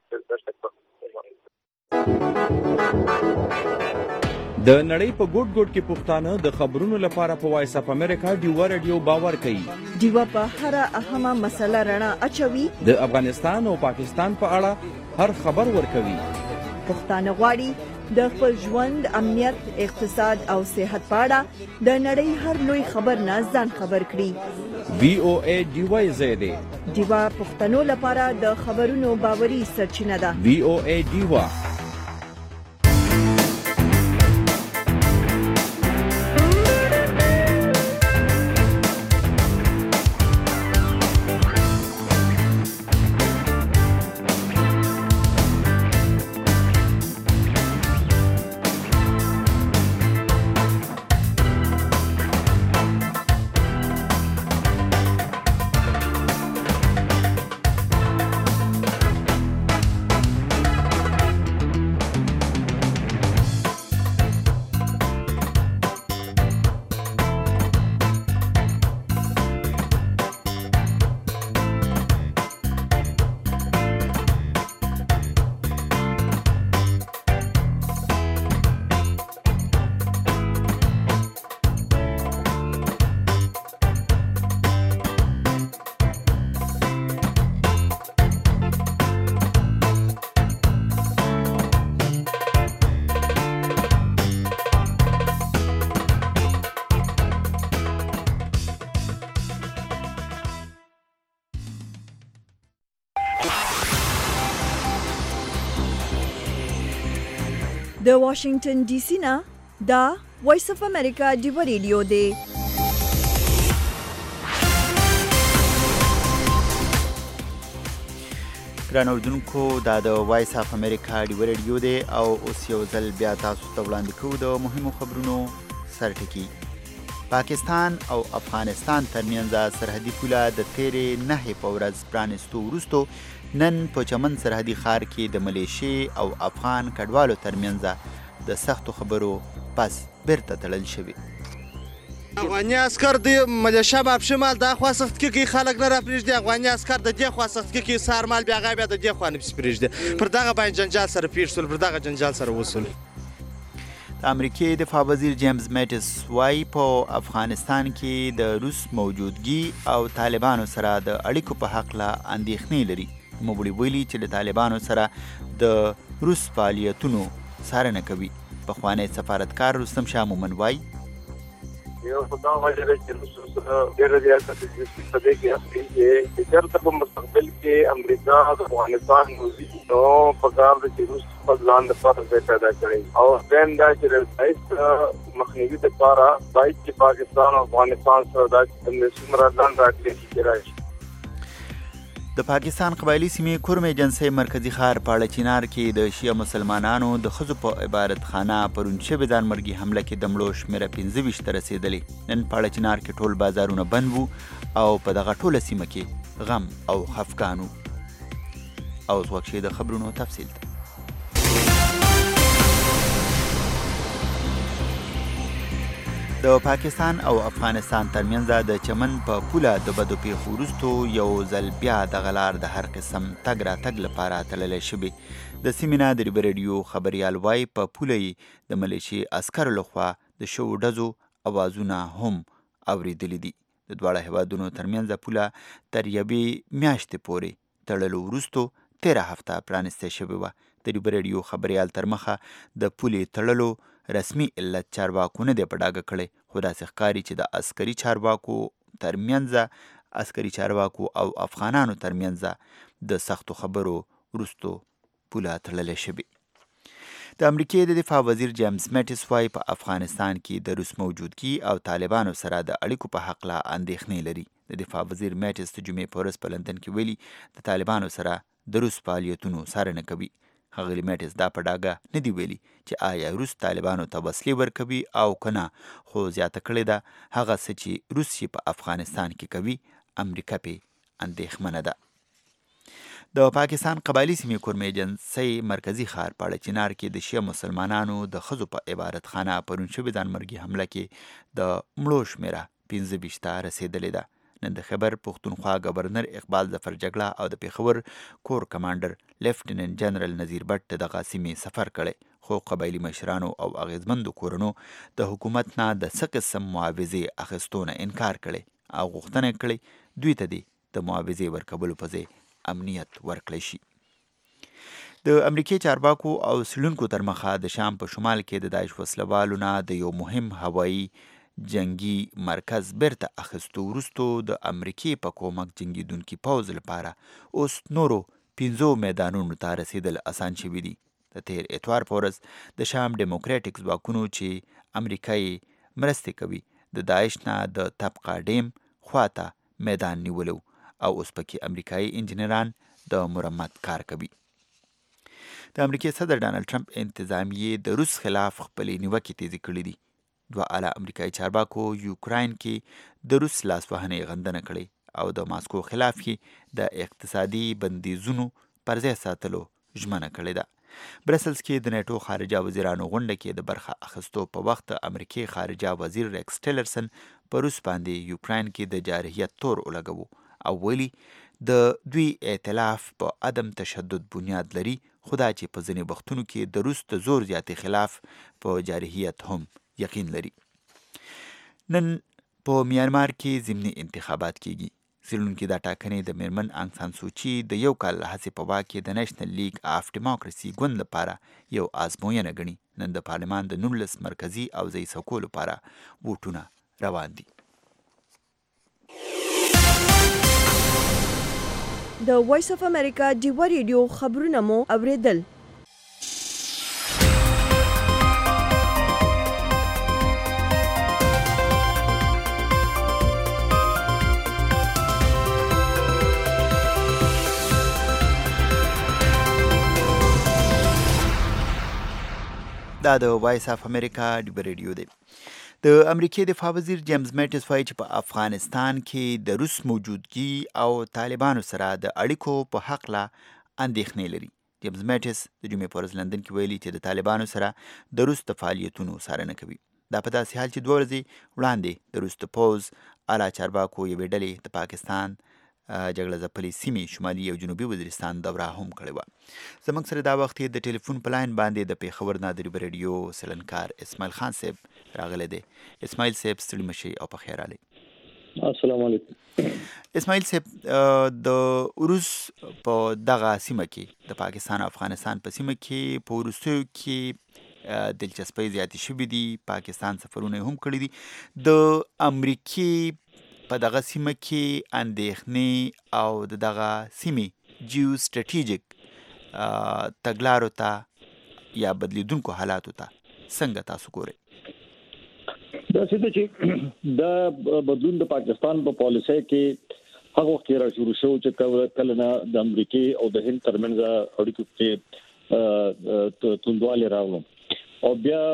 د نړۍ په ګوټ ګوټ کې پښتانه د خبرونو لپاره په وایس اف امریکا ډیوه رادیو باور کوي. ډیوه په هر اهمه مسله رڼا اچوي. د افغانستان او پاکستان په اړه هر خبر ورکوي. پښتانه غواړي د خپل ژوند، امنیت، اقتصاد او صحت په اړه د نړۍ هر لوی خبر نه ځان خبر کړي. VOA ډیوه زیاده ډیوه پښتنو لپاره د خبرونو باوري سرچینه ده. VOA ډیوه د واشنگټن ډي سي نه دا وایس اف امریکا ډیو ریډیو دی. ګران اوردونکو دا د وایس اف امریکا ډیو ریډیو دی او اوس یو ځل بیا تاسو ته وړاندې کوو د مهمو خبرونو سرټکي. پاکستان او افغانستان ترمنځ سرحدي پوله د تیرې 9 په ورځ پرانیستو وروستو نن په چمن سرحدي ښار کې د ملیشې او افغان کډوالو ترمنځ د سختو خبرو پس بیرته تړل شوي. افغاني عسکر د ملیشه ماپښه مال دا خوا سخت کې خلک نه راپرېږدي، افغاني عسکر د دې خوا سخت کې سهار مال بیا هغه بیا د دې خوا نه پسې پرېږدي. پر دغه باندې جنجال سره پېښ شول، پر دغه جنجال سره وسول. د امریکې دفاع وزیر جیمز میټس وایي په افغانستان کې د روس موجودګي او طالبانو سره د اړیکو په هکله اندېښنې لري. نوموړي ویلي چې د طالبانو سره د روس فعالیتونو څارنه کوي. پخوانی سفارتکار رستم شاه مومن وایي یو خدای وجه ده چې روس سره ډېره زیاته دلچسپي په دې کې اخلي چې چېرته په مستقبل کې امریکا د افغانستان موزي نو په کار ده چې روس خپل ځان لپاره ځای پیدا کړي او دویم دا چې د داعش مخنیوي دپاره باید چې پاکستان او افغانستان سره دا چې څومره ځان راکړي چې راشي. د پاکستان قبایلي سیمې کورم ایجنسۍ مرکزي ښار پاړه چینار کې د شیعه مسلمانانو د ښځو په عبادتخانه پرون شوې ځانمرګي حمله کې د مړو شمېره 25 ته رسېدلې. نن پاړه چینار کې ټول بازارونه بند وو او په دغه ټوله سیمه کې غم او خفګان وو. اوس وخت د خبرونو تفصیل ته. د پاکستان او افغانستان ترمنځ د چمن په پوله د بدو پیښو وروستو یو ځل بیا دغه لار د هر قسم تګ راتګ لپاره تړلی شوې. د سیمې نه د ریبر ریډیو خبریال وایي په پوله یې د ملیشې عسکرو لخوا د شوو ډزو اوازونه هم اورېدلي دي. د دواړه هیوادونو ترمنځ پوله تر یوې میاشتې پورې تړلو وروستو 13 هفته پرانیستې شوې وه. د ریبر ریډیو خبریال تر مخه د پولې تړلو رسمي علت چارواکو نه دی په ډاګه کړی، خو داسې ښکاري چې د عسکري چارواکو او افغانانو ترمنځ د سختو خبرو وروستو پوله تړلې شوې. د امریکې د دفاع وزیر جیمز میټس وایي په افغانستان کې د روس موجودګي او طالبانو سره د اړیکو په هکله اندېښنې لري. د دفاع وزیر میټس د جمعې په ورځ په لندن کې ویلي د طالبانو سره د روس فعالیتونو څارنه کوي. ښاغلي میټس دا په ډاګه نه دی ویلي چې آیا روس طالبانو ته وسلې ورکوي او که نه، خو زیاته کړې ده هغه څه چې روس یې په افغانستان کې کوي امریکا پې اندېښمنه ده. د پاکستان قبایلي سیمې کورم ایجنسۍ مرکزي ښار پاړه چینار کې د شیعه مسلمانانو د ښځو په عبادتخانه پرون شوې ځانمرګي حمله کې د مړو شمېره 25 ته رسېدلې ده. نن د خیبر پښتونخوا گورنر اقبال ظفر جګړه او د پېښور کور کمانډر لیفټیننټ جنرال نذیر بټ دغه سیمې سفر کړی، خو قبایلي مشرانو او اغیزمندو کورونو د حکومت نه د څه قسم معاوضې اخیستو نه انکار کړی او غوښتنه کړې دوی ته د معاوضې ورکولو په ځای امنیت ورکړی شي. د امریکې چارواکو او څېړونکو تر مخه د شام په شمال کې د داعش وسلوالو نه د یو مهم هوایي جنگي مرکز بیرته اخیستو وروستو د امریکې په کومک جنګېدونکي پوځ لپاره اوس نورو 15 میدانونو ته رسېدل اسان شوي دي. د تیر اتوار په ورځ د شام ډیموکریټک ځواکونو چې امریکا یې مرستې کوي د داعش نه د طبقه ډیم خواته میدان نیولو او اوس پکې امریکایي انجینران د مرمت کار کوي. د امریکې صدر ډانلډ ټرمپ انتظامیې د روس خلاف خپلې نیوکې تیزې کړې دي. دوه اعلی امریکایي چارواکو یوکراین کې د روس لاسوهنې غندنه کړې او د ماسکو خلاف یې د اقتصادي بندیزونو پر ځای ساتلو ژمنه کړې ده. برسلز کې د نیټو خارجه وزیرانو غونډه کې د برخه اخیستو په وخت امریکې خارجه وزیر ریکس ټیلرسن په روس باندې یوکراین کې د جارحیت تور ولګوو او ویلي د دوی ائتلاف په عدم تشدد بنیاد لري، خو دا چې په ځینې وختونو کې د روس د زور زیاتې خلاف په جارحیت هم یقین لري. نن په میانمار کې ضمني انتخابات کیږي. څېړونکي دا ټاکنې د میرمن انګ سان سوچي د یو کال هڅې په واک کې د نیشنل لیگ آف ډیموکراسي ګوند لپاره یو آزموینه ګڼي. نن د پارلمان د 19 مرکزي او ځایي څوکو لپاره ووټونه روان دي. د وایس اف امریکا ډیو ریډیو خبرونه مو اوریدل. دا د وایس اف امریکا ډیو ریډیو دی. د امریکای دفاع وزیر جیمز میټس وایي چې په افغانستان کې د روس موجودګي او طالبانو سره د اړیکو په حقله اندېښنې لري. جیمز میټس د جمعې په ورځ لندن کې ویلي چې د طالبانو سره د روس د فعالیتونو څارنه کوي. دا په داسې حال چې 2 ورځې وړاندې د روس د پوځ اعلی چارواکو یوې ډلې د پاکستان جګړه ځپلې سیمې شمالي او جنوبي وزیرستان دوره هم کړې وه. زموږ سره دا وخت د ټلیفون په لاین باندې د پېښور نه د ریو ریډیو سلنکار اسماعیل خان صاحب راغلی دی. اسماعیل صاحب ستړي مه شئ او په خیر راغلی. السلام علیکم. اسماعیل صاحب د روس په دغه سیمه کې د پاکستان او افغانستان په سیمه کې په وروستیو کې دلچسپۍ زیاتې شوي دي. پاکستان سفرونه هم کړي دي. د امریکې په دغه سیمه کې اندېښنې او د دغه سیمې جیو سټریټیجیک تګلارو ته یا بدلیدونکو حالاتو ته څنګه تاسو ګورئ؟ دا څه ده چې دا بدلون د پاکستان په پالیسۍ کې هغه وخت را شروع شو چې کله نه د امریکای او د هند ترمنځ اړیکو کې توندوالی راغلو او بیا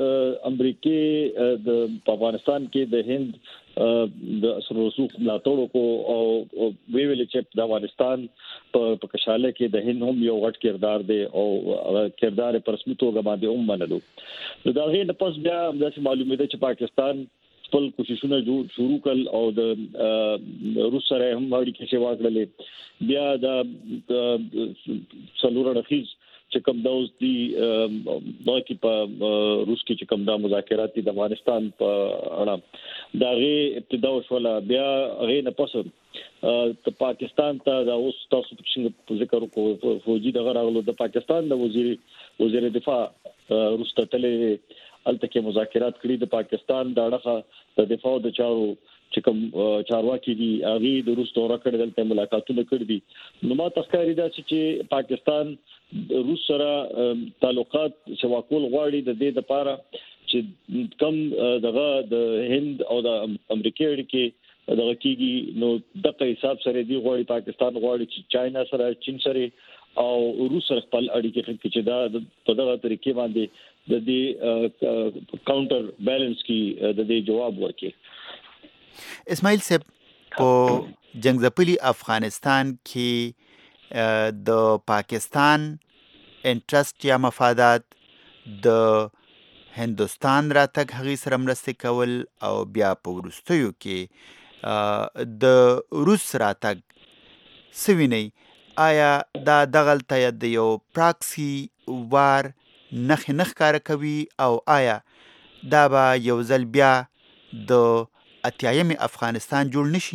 امریکای د افغانستان کې د هند د رسوخ ملاتړ کو او ویل چې د افغانستان په کشاله کې د هند هم یو غټ کردار دی او کردار پر رسمي توګه باندې هم منلو. دا غي نه پس بیا د معلومه ده چې پاکستان خپل کوششونه شروع کړل او د روس سره هم اړیکې شوا کړلې. بیا د څلور اړخیز چې کوم دا اوس دي باقي په روس کې چې کوم دا مذاکرات دي د افغانستان په اړه دا غي ابتدا وشوله. بیا غي نه پس ته پاکستان ته دا اوس تاسو په ذکر کو فوجي دغه راغلو د پاکستان د وزیر دفاع روس ته تلې الته مذاکرات کړي. د پاکستان د اړه د دفاع د چارو چې کوم چارواکي دي هغه د روس دوره کړې دلته ملاقاتونه کړې دي. نو ما تخکاری دا چې پاکستان روس سره تعلقات شواکول غواړي د دې لپاره چې کم دغه د هند او د امریکای اړیکې دغه کیږي. نو دغه حساب سره دی غواړي پاکستان غواړي چې چاینا سره چین سره او روس سره خپل اړیکې چې دا په دغه طریقې باندې د دې کاونټر بیلانس کې د دې جواب ورکړي. اسماعیل صاحب په جنگ ځپلي افغانستان کې د پاکستان انټرست یا مفادات د هندوستان راتګ هغې سره مرستې کول او بیا په وروستیو کې د روس راتګ سوینئ آیا دا دغلته د یو پراکسی وار نښې نه ښکاره کوي او آیا دا به یو ځل بیا د اتیایم افغانستان جوړ نشي؟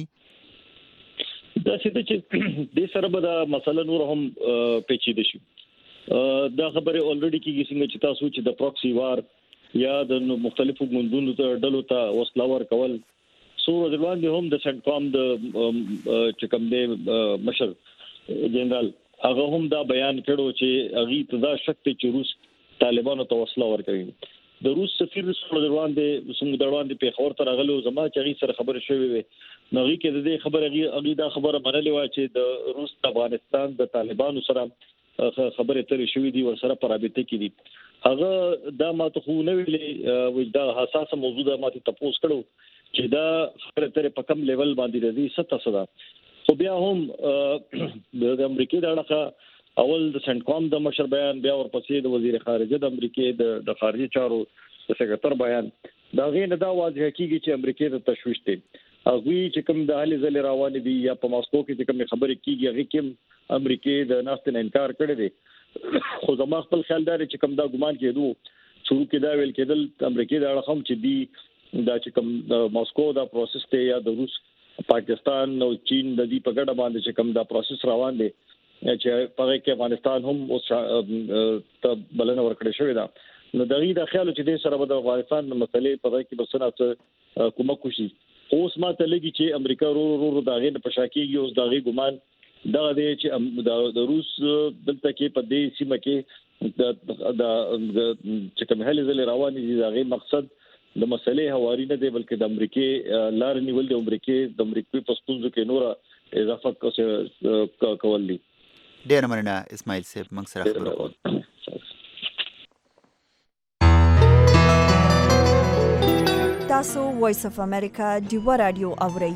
دا چې د سره به دا مسله نور هم پیچیده شي. دا خبره اولریډي کیږي څنګه چې تاسو چې د پراکسی وار یا د مختلفو ګوندونو ته ډلو ته وسله ورکول سور ځوان دي هم د سنټ کام د چې کوم دی مشر جنرال هغه هم دا بیان کړو چې هغه ته دا شک چې روس طالبانو ته وسله ورکوي. د روس سفیر سره دروان دي په خبر تر غلو زما چې هغه سره خبره شوې وي. نو هغه کې د دې خبره هغه دا خبره منلې و چې د روس افغانستان د طالبانو سره خبره ترې شوې دي ور سره پرابطه کې دي. هغه دا ماته خو نه ویلې و دا حساسه موضوع ده ماته تاسو کړو چې دا خبره ترې په کم لیول باندې دي 700. خو بیا هم د امریکای د اړه اول د سنټ کام د مشر بیان بیا ورپسې د وزیر خارجه د امریکای د خارجي چارو د سکرټر بیان دا غي نه دا واضح کیږي چې امریکای ته تشويش دي. هغه چې کوم د حل ځل روان دي یا په ماسکو کې چې کوم خبرې کیږي هغه کوم امریکای د ناست نه انکار کړی دی. خو زما خپل خیال دی چې کوم دا ګمان کېدو شروع کې دا ویل کېدل امریکای د اړه هم چې دی دا چې کوم د ماسکو دا پروسس ته یا د روس پاکستان او چین د دې په ګډه باندې چې کوم دا پروسس روان دي چې په کې افغانستان هم اوس ته بلنه ورکړې شوې ده. نو دغه د خیال چې د سره د افغانستان مسلې په کې بسنه کومک وشي. اوس ما ته لګي چې امریکا ورو دغه په شاکیږي اوس دغه ګمان دغه دی چې د روس دلته کې په دې سیمه کې د چې کوم هلي ځل رواني دي دغه مقصد د مسلې هواري نه دی بلکې د امریکای لار نیول د امریکای په ستونزو کې نور اضافه کول دي. ډیر مننه اسماعیل صاحب موږ سره خبرې کوو. تاسو وایس اف امریکا ډیوا رادیو اورئ.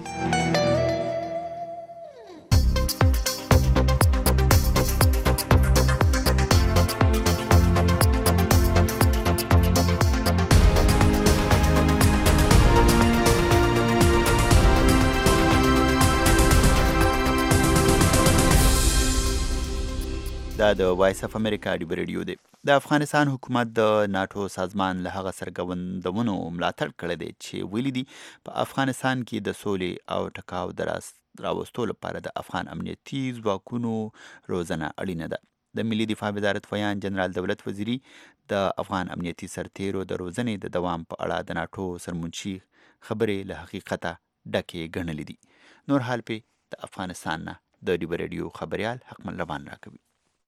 دا د وایس اف امریکا ډیو ریډیو دی. د افغانستان حکومت د ناتو سازمان له هغه سرګوندونو ملاتړ کړی دی چې ویلي دي په افغانستان کې د سولې او ټکاو د راوستو لپاره د افغان امنیتي ځواکونو روزنه اړینه ده. د ملي دفاع وزارت ویان جنرال دولت وزیری د افغان امنیتي سرتیرو د روزنې د دوام په اړه د ناتو سرمنشي خبرې له حقیقته ډکې ګڼلې دي. نور حال په د افغانستان نه د ډیو ریډیو خبريال حکمل روان راکوي.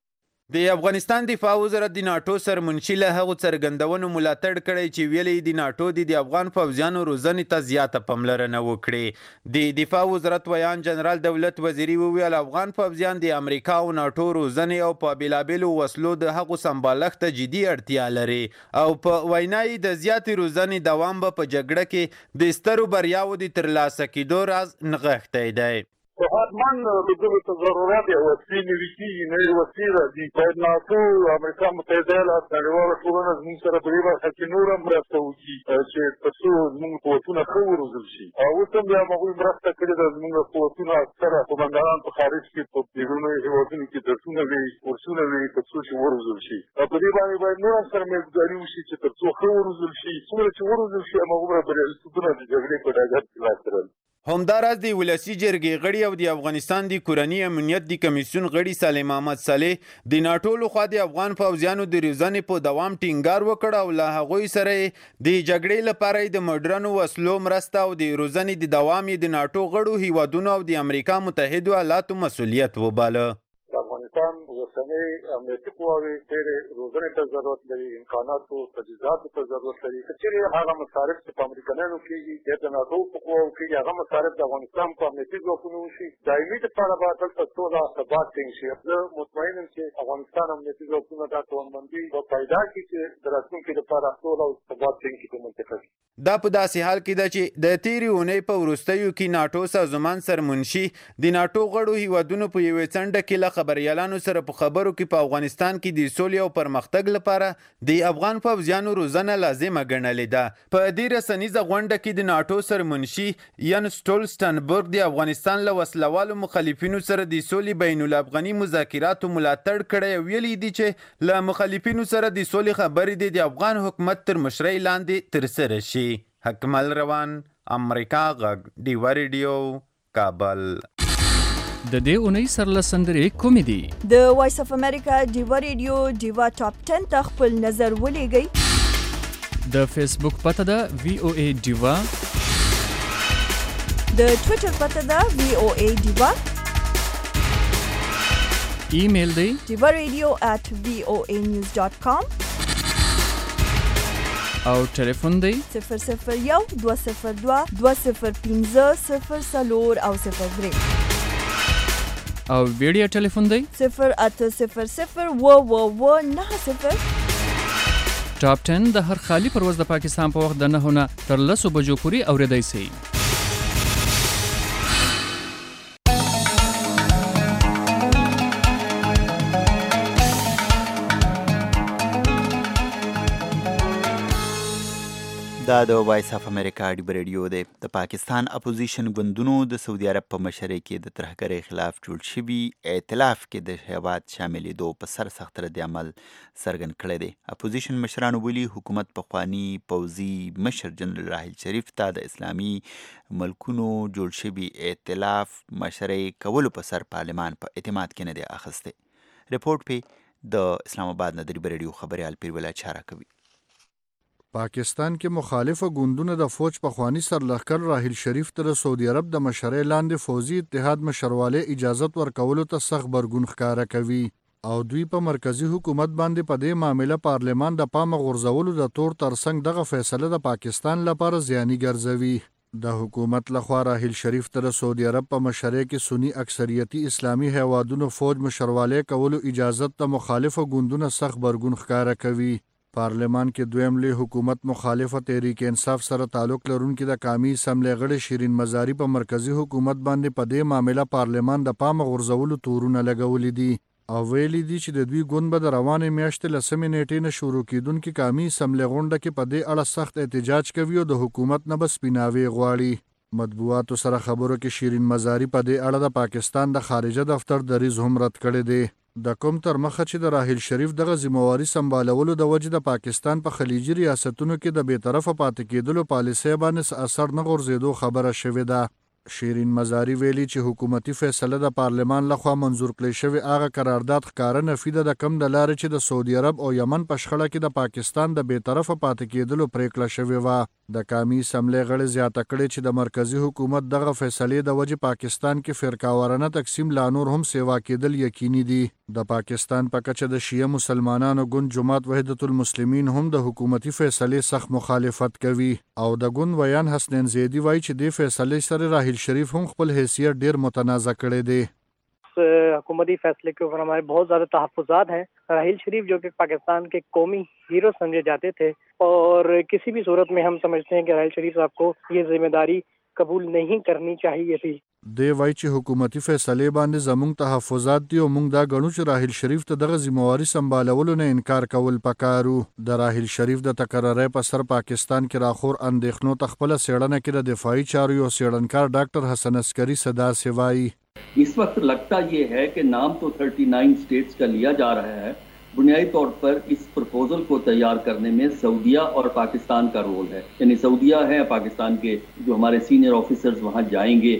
د افغانستان دفاع وزارت د ناتو سرمنشي له هغو څرګندونو ملاتړ کړی چې ویلي د ناتو د افغان پوځیانو روزنې ته زیاته پاملرنه وکړي. د دفاع وزارت ویان جنرال دولت وزیری وویل افغان پوځیان د امریکا او ناتو روزنې او په بېلابېلو وسلو د هغو سمبالښت ته جدي اړتیا لري او په وینا یې د زیاتې روزنې دوام به په جګړه کې د سترو بریاو د ترلاسه کېدو راز نغښتی دی. حتما بدون تضررات وسیلې نوي کېږي نوې وسیله دي باید ناتو امریکا متحده ایالات نړیواله ټولنه زموږ سره په دې برخه کې نور هم مرسته وکړي چې تر څو زموږ قوتونه ښه وروزل شي. اوس هم بیا هغوی مرسته کړې ده. زموږ قوتونه اکثره قومندانان په خارج کې په بیروني هېوادونو کې درسونه وي کورسونه وي تر څو چې وروزل شي. په دې باندې باید نور هم سره میزګاري وشي چې تر څو ښه وروزل شي. څومره چې وروزل شي هماغومره بریالیتوبونه د جګړې په ډګر کې لاسته راځي. همداراز د ولسی جرګې غړي او د افغانستان د کورني امنیت د کمیسیون غړي سالم احمد صالح د ناتو لخوا د افغان پوځیانو د روزنې په دوام ټینګار وکړ او له هغوی سره د جګړې لپاره د مډرنو وسلو مرسته او د روزنې د دوام د ناتو غړو هیوادونو او د امریکا متحده ایالاتو مسؤلیت وباله. افغانستان اوسنۍ امنیتي قواوې ډېرې روزنې ته ضرورت لري، امکاناتو تجهیزاتو ته ضرورت لري. که چېرې هغه مصارف چې په امریکایانو کېږي یا د ناتو په قواو کېږي هغه مصارف د افغانستان په امنیتي ځواکونو وشي دایمي دپاره به دلته سوله ثبات ټینګ شي. زه مطمئن یم چې افغانستان امنیتي ځواکونه دا توانمندي به پیدا کړي چې د راتلونکي دپاره سوله او ثبات ټینګ کړي په منطقه کې. دا په داسې حال کې ده چې د تیرې اونۍ په وروستیو کې ناتو سازمان سرمنشي د ناتو غړو هیوادونو په یوې څنډه کې له خبریالانو سره په خبرو کې په افغانستان کې د سولې او پرمختګ لپاره د افغان پوځیانو روزنه لازمه ګڼلې ده. په دې رسنیزه غونډه کې د ناتو سرمنشي ین سټولستنبرګ د افغانستان له وسلوالو مخالفینو سره د سولې بین الافغاني مذاکراتو ملاتړ کړی او ویلي دي چې له مخالفینو سره د سولې خبرې د افغان حکومت تر مشرۍ لاندې ترسره شي. حکمل روان، امریکا غږ، ډیوا ریډیو، کابل. د دې اونۍ سرلسندرې کومې دي؟ د وایس اف امریکا ډیوا ریډیو ډیوا ټاپ 10 ته خپل نظر ولېږئ. د فیسبوک پته ده VOA ډیوا. د ټویټر پته ده VOA ډیوا. ایمیل دی diva@voanews.com. او ټلیفون دی 001 202 205 0 او 03. او ویډیو ټلیفون دی 0800 90. ټاپ 10 د هر خالی پرواز د پاکستان په وخت د 9 نه تر 10 بجو پورې اوریدای شي. دا د وایس اف امریکا ډیو ریډیو دی. د پاکستان اپوزیشن ګوندونو د سعودي عرب په مشرۍ کې د ترهګرۍ خلاف جوړ شوي ائتلاف کې د هیواد شاملېدو په سر سخت رد عمل څرګند کړی دی. اپوزیشن مشرانو ویلي حکومت پخواني پوځي مشر جنرال راحیل شریف ته د اسلامي ملکونو جوړ شوي ائتلاف مشرۍ کولو په سر پارلمان په اعتماد کې نه دی اخیستی. رپورټ پې د اسلام آباد نه د ډیو ریډیو خبریال پیروله چاره کوي. پاکستان کې مخالفه ګوندونه د فوج پخوانی سرلښکر راحیل شریف ته د سعودي عرب د مشرۍ لاندې فوزي اتحاد مشرواله اجازت ورکولو ته سخت برګون ښکاره کوي او دوی په مرکزی حکومت باندې په دې معاملې پارلمان د پامه غورځولو د تور ترڅنګ دغه فیصله د پاکستان لپاره زیانی ګرځوي. د حکومت لخوا راحیل شریف ته د سعودي عرب په مشرۍ کې سنی اکثریتي اسلامي هیوادونو فوج مشرواله کولو اجازت ته مخالفه ګوندونه سخت برګون ښکاره کوي. پارلمان کې دویم لوی حکومت مخالفه تحریک انصاف سره تعلق لرونکي د قومي اسمبلی غړي شیرین مزاري په مرکزی حکومت باندې په دې معاملې پارلمان د پام غورځولو تورونه لګولې دي او ویلي دي چې د دوی ګوند به د روانې میاشتې له 8 نیټې نه شروع کیدونکي قومي اسمبلی غونډه کې په دې اړه سخت احتجاج کوي او د حکومت نه به سپیناوی غواړي. مطبوعاتو سره خبرو کې شیرین مزاري په دې اړه د پاکستان د خارجه دفتر دریځ هم رد کړی دی. د کوم تر مخه چې د راحیل شریف دغه ذمہواري سمبالولو د وجې د پاکستان په خلیجي ریاستونو کې د بیطرفه پاتې کېدلو پالیسۍ باندې اثر نه غورځېدو خبره شوې ده. شیرین مزاري ویلي چې حکومتي فیصله د پارلمان لخوا منظور کړی شوی هغه قرارداد ښکاره نفي ده د کم د لارې چې د سعودي عرب او یمن په شخړه کې د پاکستان د بیطرفه پاتې کېدلو پریکړه شوې وه. د قومي اسمبلی غړي زیاته کړې چې د مرکزی حکومت دغه فیصلې د وجې پاکستان کې فرقهوارانه تقسیم لا نور هم سیوا کېدل یقیني دي. د پاکستان په کچه د شیعه مسلمانانو ګوند جماعت وحدت المسلمین هم د حکومتي فیصلې سخت مخالفت کوي او د ګوند ویان حسنین زیدی وایي چې د فیصلې سره راحیل شریف هم خپل حیثیت ډیر متنازع کړی دی. हुकूमती फैसले के ऊपर हमारे बहुत ज़्यादा तहफ़्फ़ुज़ात हैं. राहील शरीफ जो कि पाकिस्तान के कौमी हीरो समझे जाते थे और किसी भी सूरत में हम समझते हैं कि राहील शरीफ साहब को ये जिम्मेदारी कबूल नहीं करनी चाहिए थी. دی وایي چې حکومتي فیصلې باندې زموږ تحفظات دي او موږ دا ګڼو چې راحیل شریف ته دغه ذمہواري سمبالولو نه انکار کول پکارو. د راحیل شریف د تقرری په سر پاکستان کې راخور اندېښنو ته خپله څېړنه کې د دفاعي چارو یو څېړنکار ډاکټر حسن عسکري صدا سے وایي इस वक्त लगता ये है कि नाम तो 39 स्टेट्स का लिया जा रहा है. बुनियादी तौर पर इस प्रपोजल को तैयार करने में सऊदिया और पाकिस्तान का रोल है. यानी सऊदिया है पाकिस्तान के जो हमारे सीनियर ऑफिसर्स वहाँ जाएंगे.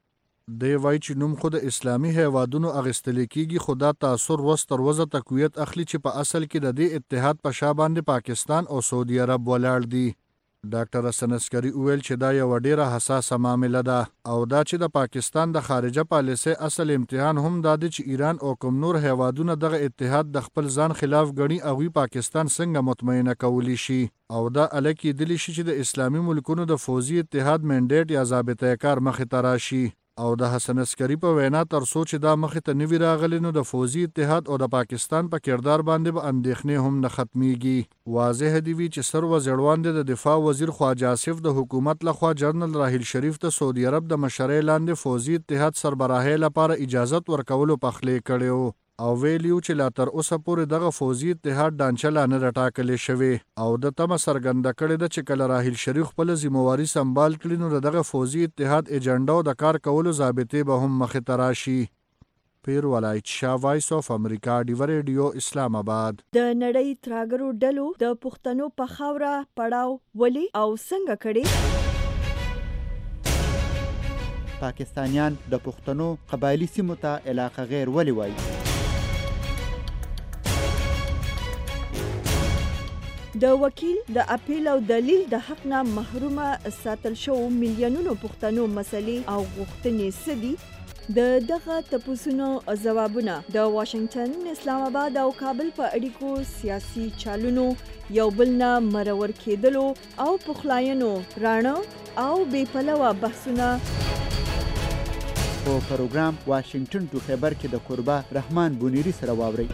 دی وایي چې نوم خو د اسلامي هیوادونو اخیستل کېږي خو دا تاثر ورځ تر ورځه تقویت اخلي چې په اصل کې د دې اتحاد په شا باندې پاکستان او سعودي عرب ولاړ دي. ډاکټر حسن عسکري وویل چې دا یو ډیره حساسه معامله ده او دا چې د پاکستان د خارجه پالیسۍ اصل امتحان هم دا دی چې ایران او کوم نور هیوادونه دغه اتحاد د خپل ځان خلاف ګڼي هغوی پاکستان څنګه مطمئنه کولی شي او دا اله کېدلی شي چې د اسلامي ملکونو د فوزي اتحاد منډیټ یا ضابطه کار مخې ته راشي. او د حسن عسکري په وینا تر څو چې دا مخې ته نوي راغلی نو د فوزي اتحاد او د پاکستان په کردار باندې به اندېښنې هم نه ختمیږي. واضح دی وی چې سر وزیروان د دفاع وزیر خواجه آصف د حکومت لخوا جنرال راحیل شریف ته سعودي عرب د مشرۍ لاندې فوزي اتحاد سربراهۍ لپاره اجازت ورکولو پخلی کړی او ویلیو چې لا تر اوسه پورې دغه فوزي اتحاد ډانچه لا نه راټاکلې شوې او د تمه څرګنده کړې ده چې کله راحیل شریف خپله ذمہواري سمبال کړي نو د دغه فوزي اتحاد ایجنډا او د کار کولو ضابطې به هم مخې ته راشي. پیر ولایت شاه وایس اف امریکا ډیو ریډیو اسلام آباد. د نړۍ تراګرو ډلو د پښتنو په خاوره پړاو ولې او څنګه کړي؟ پاکستانیان د پښتنو قبایلی سیمو ته علاقه غیر ولې وایي؟ د وکیل د اپیل او دلیل د حق نه محرومه ساتل شو میلیونونو پښتنو مسلې او غوښتنې سدي د دغه تپوسونو ځوابونه د واشنگټن، اسلام آباد او کابل په اړیکو سیاسي چالونو یو بل نه مرور کېدلو او پخلاینو راڼه او بې پلوه بحثونه په پروګرام واشنگټن ټو خیبر کې د قربا رحمان بونیری سره واورئ.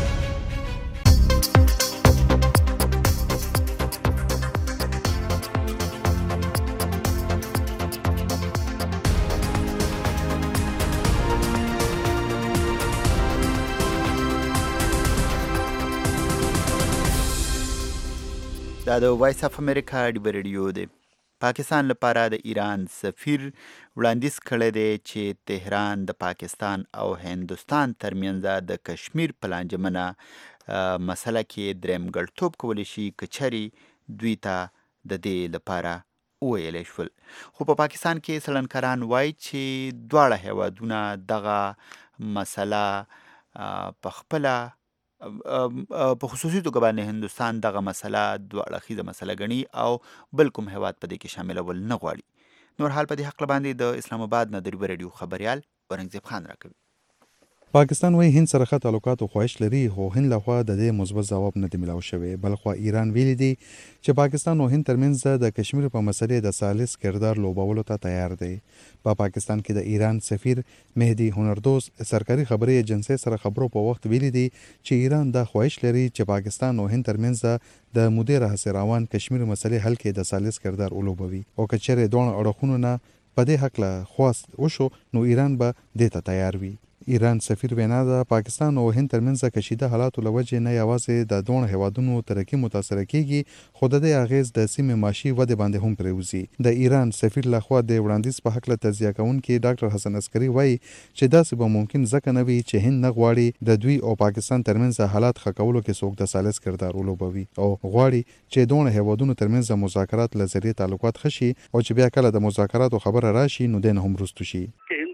دا د وایس اف امریکا ډیو ریډیو دی. پاکستان لپاره د ایران سفیر وړاندیز کړی دی چې تهران د پاکستان او هندوستان ترمنځ د کشمیر په لانجمنه مسله کې درېمګړتوب کولی شي که چېرې دوی ته د دې لپاره وویلی شول. خو په پاکستان کې څېړنکاران وایي چې دواړه هیوادونه دغه مسله په خپله په خصوصي توګه باندې هندوستان دغه مسله دوه اړخیزه مسله ګڼي او بل کوم هیواد په دې کې شاملول نه غواړي. نور حال په دې حق باندې د اسلام آباد نه د ریو ریډیو خبریال اورنګزیب خان راکوي. پاکستان وایي هند سره ښه تعلقاتو خواهش لري، خو هند لخوا د دې مثبت ځواب نه دی ملاو شوی. بلخوا ایران ویلي دی چې پاکستان او هند ترمنځ د کشمیر په مسلې د سالس کردار لوبولو ته تیار دی. په پاکستان کې د ایران سفیر مهدي هنردوست سرکاري خبري ایجنسۍ سره خبرو په وخت ویلي دی چې ایران دا خواهش لري چې پاکستان او هند ترمنځ د مودې راهیسې روان کشمیر مسلې حل کې د سالس کردار ولوبوي، او که چیرې دواړه اړخونو نه په دې هکله خواست وشو نو ایران به دې ته تیار وي. ایران سفیر وینا ده پاکستان او هند ترمنځ کشیده حالاتو له وجې نه یوازې د دوه هیوادونو ترقي متاثره کیږي، خو د دې اغیز د سیمې معاشي ودې باندې هم پرېوځي. د ایران سفیر لخوا د وړاندیز په هکله تجزیه کوونکي ډاکټر حسن عسکري وایي چې داسې به ممکن ځکه نه وي چې هند نه غواړي د دوی او پاکستان ترمنځ حالات ښه کولو کې څوک د سالس کردار ولوبوي، او غواړي چې دوه هیوادونو ترمنځ مذاکرات له ذریعې تعلقات ښه شي، او چې بیا کله د مذاکراتو خبره راشي نو دین هم رستو شي.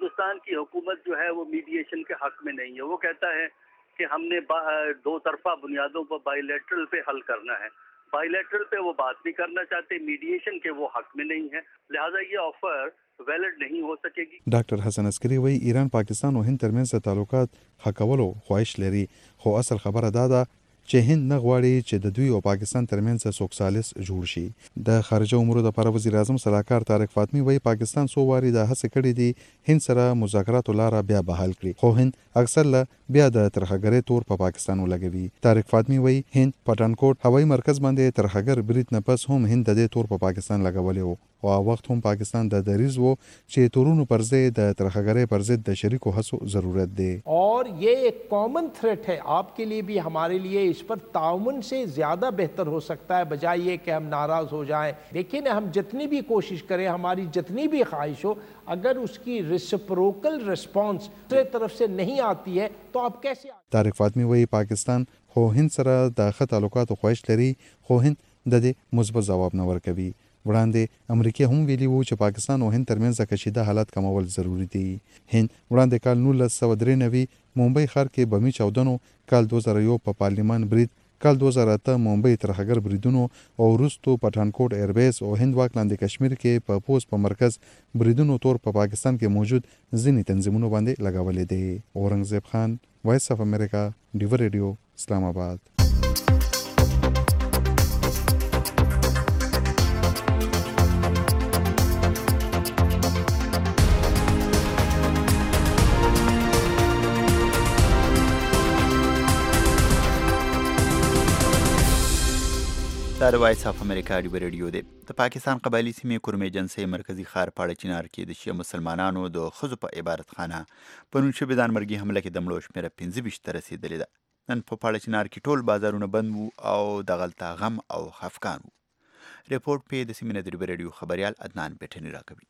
की हुकूमत जो है वो मीडिएशन के हक में नहीं है. वो कहता है कि हमने दो तरफा बुनियादों पर बायलैटरल पे हल करना है. बायलैटरल पे वो बात नहीं करना चाहते, मीडिएशन के वो हक में नहीं है, लिहाजा ये ऑफर वैलिड नहीं हो सकेगी. ډاکټر حسن عسکري وایي ایران پاکستان او هند ترمنځ تعلقات ښه کولو خواهش لري، خو اصل خبره دا ده چې هند نه غواړي چې د دوی او پاکستان ترمنځ څوک سالس جوړ شي. د خارجه امورو لپاره وزیر اعظم صلاحکار طارق فاطمی وایي پاکستان څو واري د هڅې کړې دي هند سره مذاکراتو لاره بیا بحال کړي، خو هند اکثر له بیا د ترهګرۍ تور په پاکستان ولګوي. طارق فاطمی وایي هند پټانکوټ هوایي مرکز باندې ترهګر برید نه پس هم هند د دې تور په پاکستان لګولی و، او وخت هم پاکستان د دریز و چې تورونو پر ضد د ترهګرۍ پر ضد د شریکو هڅو ضرورت دی. और ये एक कॉमन थ्रेट है आपके लिए भी हमारे लिए. इस पर ताउन से ज्यादा बेहतर हो सकता है, बजाय ये कि हम नाराज हो जाएं. देखिए ना, हम जितनी भी कोशिश करें, हमारी जितनी भी ख्वाहिश हो, अगर उसकी रेसिप्रोकल रिस्पांस दूसरे तरफ से नहीं आती है तो आप कैसे. طارق فاطمی وایي پاکستان خو هند سره د ښه تعلقاتو خواهش لري، خو هند د دې مثبت ځواب نه ورکوي. وړاندې امریکا هم ویلي وو چې پاکستان او هند ترمنځ کشیده حالات کمول ضروری دي. هند وړاندې کال 1993 ممبئی ښار کې بمي چاودنو، کال 2001 په پارلیمان برید، کال 2008 ممبئی ترهګر بریدونو، او وروستو پټانکوټ ایربیس او هند واک لاندې کشمیر کې په پوسټ په مرکز بریدونو تور په پاکستان کې موجود ځینې تنظیمونو باندې لګولې دي. اورنګزیب خان، وایس اف امریکا، ډیو ریډیو، اسلام آباد. دا د وایس اف امریکا ډیو ریډیو دی. د پاکستان قبایلي سیمې کورم ایجنسۍ مرکزي ښار پاړه چنار کې د شیعه مسلمانانو د ښځو په عبادتخانه په نون شوې ځانمرګي حمله کې د مړو شمېره 25 ته رسېدلې ده. نن په پاړه چنار کې ټول بازارونه بند وو او دغلته غم او خفګان وو. ریپورټ په د سیمې نه د ډیو ریډیو خبریال عدنان پیټنی راکوي.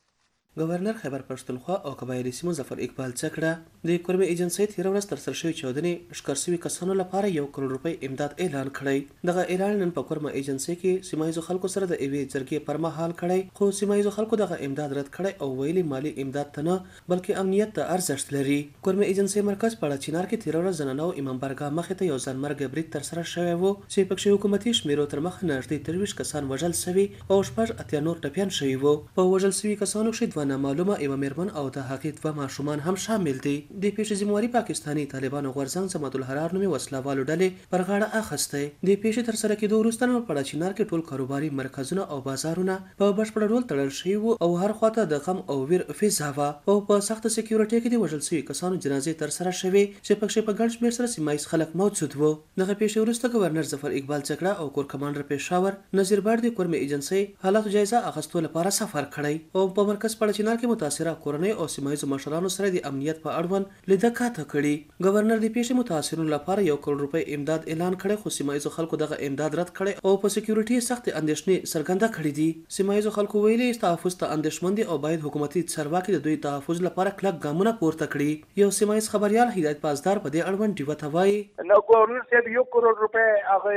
گورنر خیبر پښتونخوا او قبایلي سیمو ظفر اقبال څکړه د کورمې ایجنسۍ تیر ورځ ترسره شوې چاودنې ښکار شوي کسانو لپاره 1 کروڑ روپۍ امداد اعلان کړی. دغه اعلان نن په کورمې ایجنسۍ کې سیمایزو خلکو سره د یوې جرګې پر مهال کړی، خو سیمایزو خلکو دغه امداد رد کړی او ویلي مالی امداد ته نه بلکې امنیت ته ارزښت لري. کورمې ایجنسۍ مرکز پاړه چنار کې تیر ورځ زنانو امام بارګاه مخې ته یو ځانمرګي برید ترسره شوی و چې پکې حکومتي شمیرو تر مخ نږدې 23 کسان وژل شوي او شپږ اتیا نور ټپیان شوي وو. په وژل شوي کسانو کې دوه نامعلومه یوه میرمن او د هغې دوه ماشومان هم شامل دي. د پیښې ذمواري پاکستاني طالبانو غورځنګ جماعت الحرار نومي وسلهوالو ډلې پر غاړه اخیستی. د پیښې ترسره کېدو وروسته په پاړه چنار کې ټول کاروباري مرکزونه او بازارونه په بشپړ ډول تړل شوي وو او هر خواته د غم او ویر فضا وه او په سخته سکیورټۍ کې د وژل شوي کسانو جنازې ترسره شوې چې پکې په ګڼ شمېر سره سیمایز خلک موجود وو. دغه پیښې وروسته ګورنر ظفر اقبال څکړه او کور کمانډر پېښور نذیر بار د کورمې ایجنسۍ حالاتو جایزه اخیستو لپاره سفر کړی او په مرکز پاړه چنار کې متاثره کورنۍ او سیمایز مشرانو سره د امنیت په اړوند لیده کاته کړي. گورنر د پیښې متاثرینو لپاره 1 کروڑ روپۍ امداد اعلان کړی، خو سیمایزو خلکو دغه امداد رد کړی او په سکیورټي سخت اندېښنې څرګنده کړې دي. سیمایزو خلکو ویلي تحفظ ته اندېښمن دي او باید حکومتي چارواکي د دوی تحفظ لپاره کلک ګامونه پورته کړي. یو سیمایز خبريال هدایت پاسدار په دې اړوند ډیوه ته وایي نو گورنر صاحب 1 کروڑ روپۍ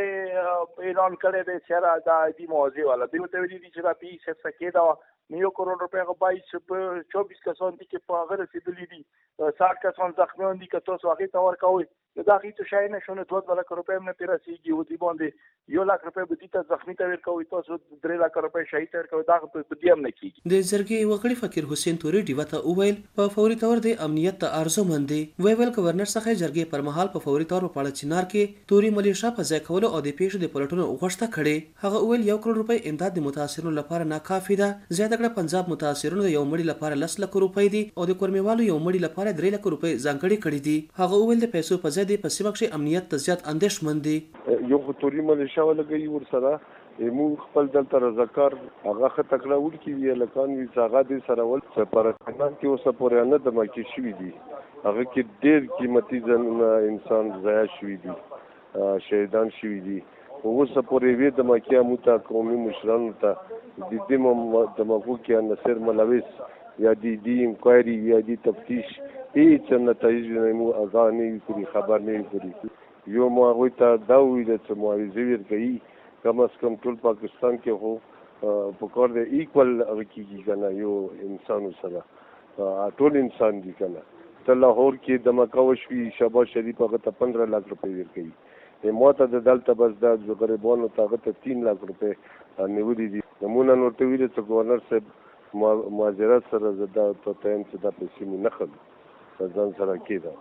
هغه اعلان کړی دی چې را د دې موضوع والا دی ته ویلي چې دا پیسې سکه دا 1 کروڑ روپۍ غوای 24 کسان دي چې په هغه رسېدلي دي 60 کسان زخمیان دي که تاسو هغې ته ورکوئ نو دا هغې ته شی نشونه 2 لک روپۍ هم نه پرې رسېږي او دې باندې 1 لک روپۍ به دې ته زخمي ته ورکوئ تاسو 3 لک روپۍ شهید ته ورکوئ دا په دې هم نه کېږي. د جرګې وګړي فقیر حسین توري ډیوه ته وویل په فوري تور د امنیت ته ارزومند دي. ویل گورنر څخه جرګې پر مهال په فوري تور په پاړه چنار کې توري ملیشا په ځای کولو او د پیښو د پلټنو غوښتنه کړې. هغه ویل 1 کروڑ روپۍ امداد د متاثرینو لپاره ناکافي ده. زیاته کړه پنجاب متاثرینو د یو مړي لپاره 10 لک روپۍ دي او د کورمیوالو یو مړي لپاره 3 لک روپۍ ځانګړي کړي دي. هغه ویل د پیسو په ځای د پسیمه کې امنیت ته زیات اندېښمن دي. یو توري ملیشا ولګي ورسره مو خپل دلته رضاکار هغه خطه کړه ورکی وی لکان وی څنګه دي سره ول سپارښتنه کې اوسه پورې نه د مکی شوې دي هغه کې ډېر قیمتي ځنه انسان ضایع شوې دي شهیدان شوې دي اوسه پورې وی د مکی موته قومي مشرانو ته د دې د مکو کې نصر ملوث یا د انکوایري یا د تفتیش هیڅ نتایج نه مو اذانې کړي خبر نه کړي یو ما وي ته دا ویل چې معاوضه ورکړي کم از کم ټول پاکستان کې هو په کار د ایکوال حقیقي کنه یو انسان سره ټول انسان دي کنه ته لاهور کې د مکاوشوي شهباز شریف هغه ته 15 لک روپۍ ورکړي موته د دلته بس د غریبانو ته هغه ته 3 لک روپۍ نیولې دي نمونه ورته ویل چې گورنر صاحب معذرت سره زدا ته تایم چې دا پیسې مې نه خل ځان سره کېده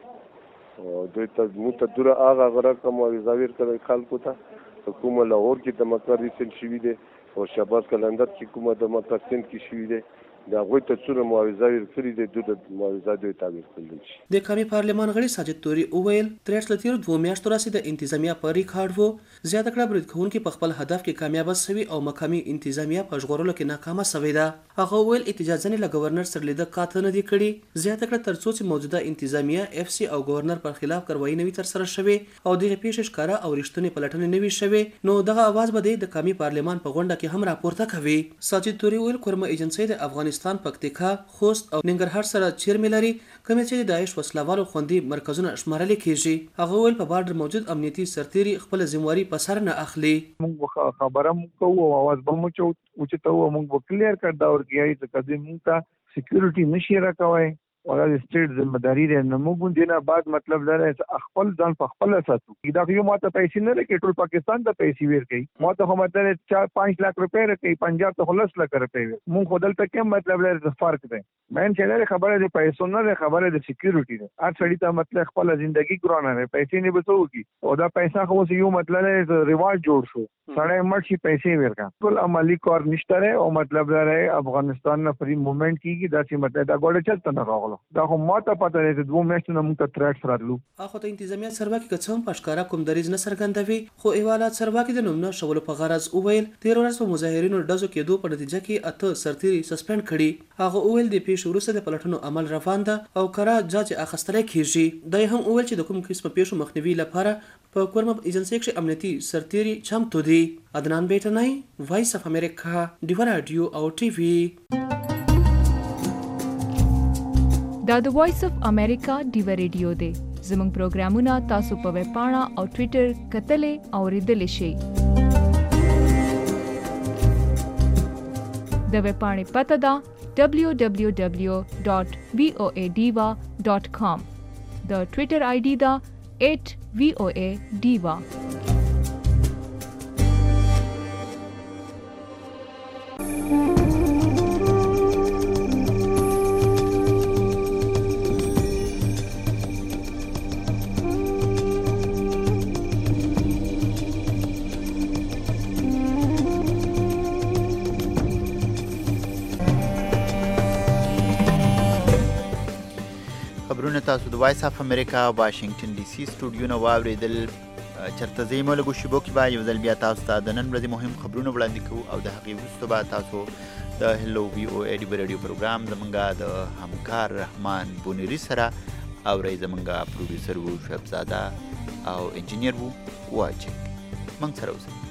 دوی ته مو ته دوره هغه غره کوم وزاویر کړي خلکو ته کومه لاهور کې د مکر ریسن شوی دی او شهباز کلندر کې کومه د مکر سند کې شوی دی دا غوي ته څونه معاوضه ورکړي د معاوضه دوی تعبیر کړل شي. د قومي پارلمان غړي ساجد توري اوویل ترېټ لتیر 2 میاشتو راسي د انتظامیه په ریکارډ وو زیاته کړه برید کوونکي په خپل هدف کې کامیاب شوي او مقامي انتظامیه په ژغورلو کې ناکامه شوې ده. هغه ویل احتجاج نه له گورنر سره لیده کاته نه دی کړي زیاته کړه ترڅو چې موجوده انتظامیه اف سی او گورنر پر خلاف کاروایی نوي تر سره شوي او دغه پیښه ښکارا او رښتونی پلټنې نوي شوي نو دغه आवाज به د قومي پارلمان په غونډه کې هم راپورته کوي. ساجد توري ویل کورمه ایجنسی د افغانستان پکتیکا خوست او ننګرهار سره چیرمه لري کوم چې د داعش وسلوالو خوندي مرکزونه شمارل کیږي. هغه ویل په بارډر موجود امنیتي سرتيري خپل ذمہواری په سر نه اخلي. موږ خبره کوو او आवाज به مو چې ته موږ کلیر کړ دا ورګیای چې کدی موږ ته سکیورټي نشي راکوي ولا د سټیټ ذمہداري ده نو موږ دینه بعد مطلب لري خپل ځان په خپل ساتو دا یو ماته پیسې نه لکه ټول پاکستان ته پیسې ورکړي ماته هم مطلب 4-5 لک روپۍ ورکړي پنجاب ته 10 لک روپۍ موږ خپل ته کوم مطلب لري فرق ده مین چې لري خبره د پیسو نه خبره د سکیورټي ده هر څړی ته مطلب خپل ژوندۍ ګرانه نه پیسې نه بچوږي او دا پیسې خو یو مطلب ریواج جوړ شو سړی مرشي پیسې ورکا ټول عملی کار نشته او مطلب لري افغانستان نه فری موومېنټ کیږي دا چې مطلب دا ګوډه چلته نه راغلو دا خو ماته پته لري چې 2 میاشتې نه موږ ته ترټ راتلو. اخو ته انتظامیه سرواکي کڅوم پښکارا کوم دریز نه سرګندوي خو ایوالات سرواکي د نومنه شول په غرض اوویل 13 ورځې په مظاهرینو ډزو کې دوه په نتیجه کې اته سرتيري سسپند کړي. هغه اوویل د پیښو وروسته د پلټنو عمل روان ده او کرا جاج اخستل کیږي. دای هم اوویل چې د کوم قسم پیښو مخنیوي لپاره په کورمه ایجنسی کې امنیتي سرتيري چمتو دي. عدنان بیٹنای وایس اف امریکا ډیو رادیو او ټي وي. دا د وایس اف امریکا ډیو ریډیو دی. زموږ پروګرامونه تاسو په ویب پاڼه او ټوئیټر کتلې او ریډلې شئ. د ویب پاڼې پته ده www.voadiva.com. د ټوئیټر آی ډي ده @voadiva. تاسو د وایس اف امریکا واشنگټن ډي سي سټوډیو نه واوریدل چرته زموږ له شبکې با یو ځل بیا تاسو ته د نن ورځې مهم خبرونه وړاندې کوو او د هغې وروسته به تاسو د هلو وی او ای ډي رادیو پروګرام زمونږ د همکار رحمان بونیری سره اورئ. زمونږ پروډوسر وو شهبزاده او انجینیر وو واجب. موږ سره اوسئ.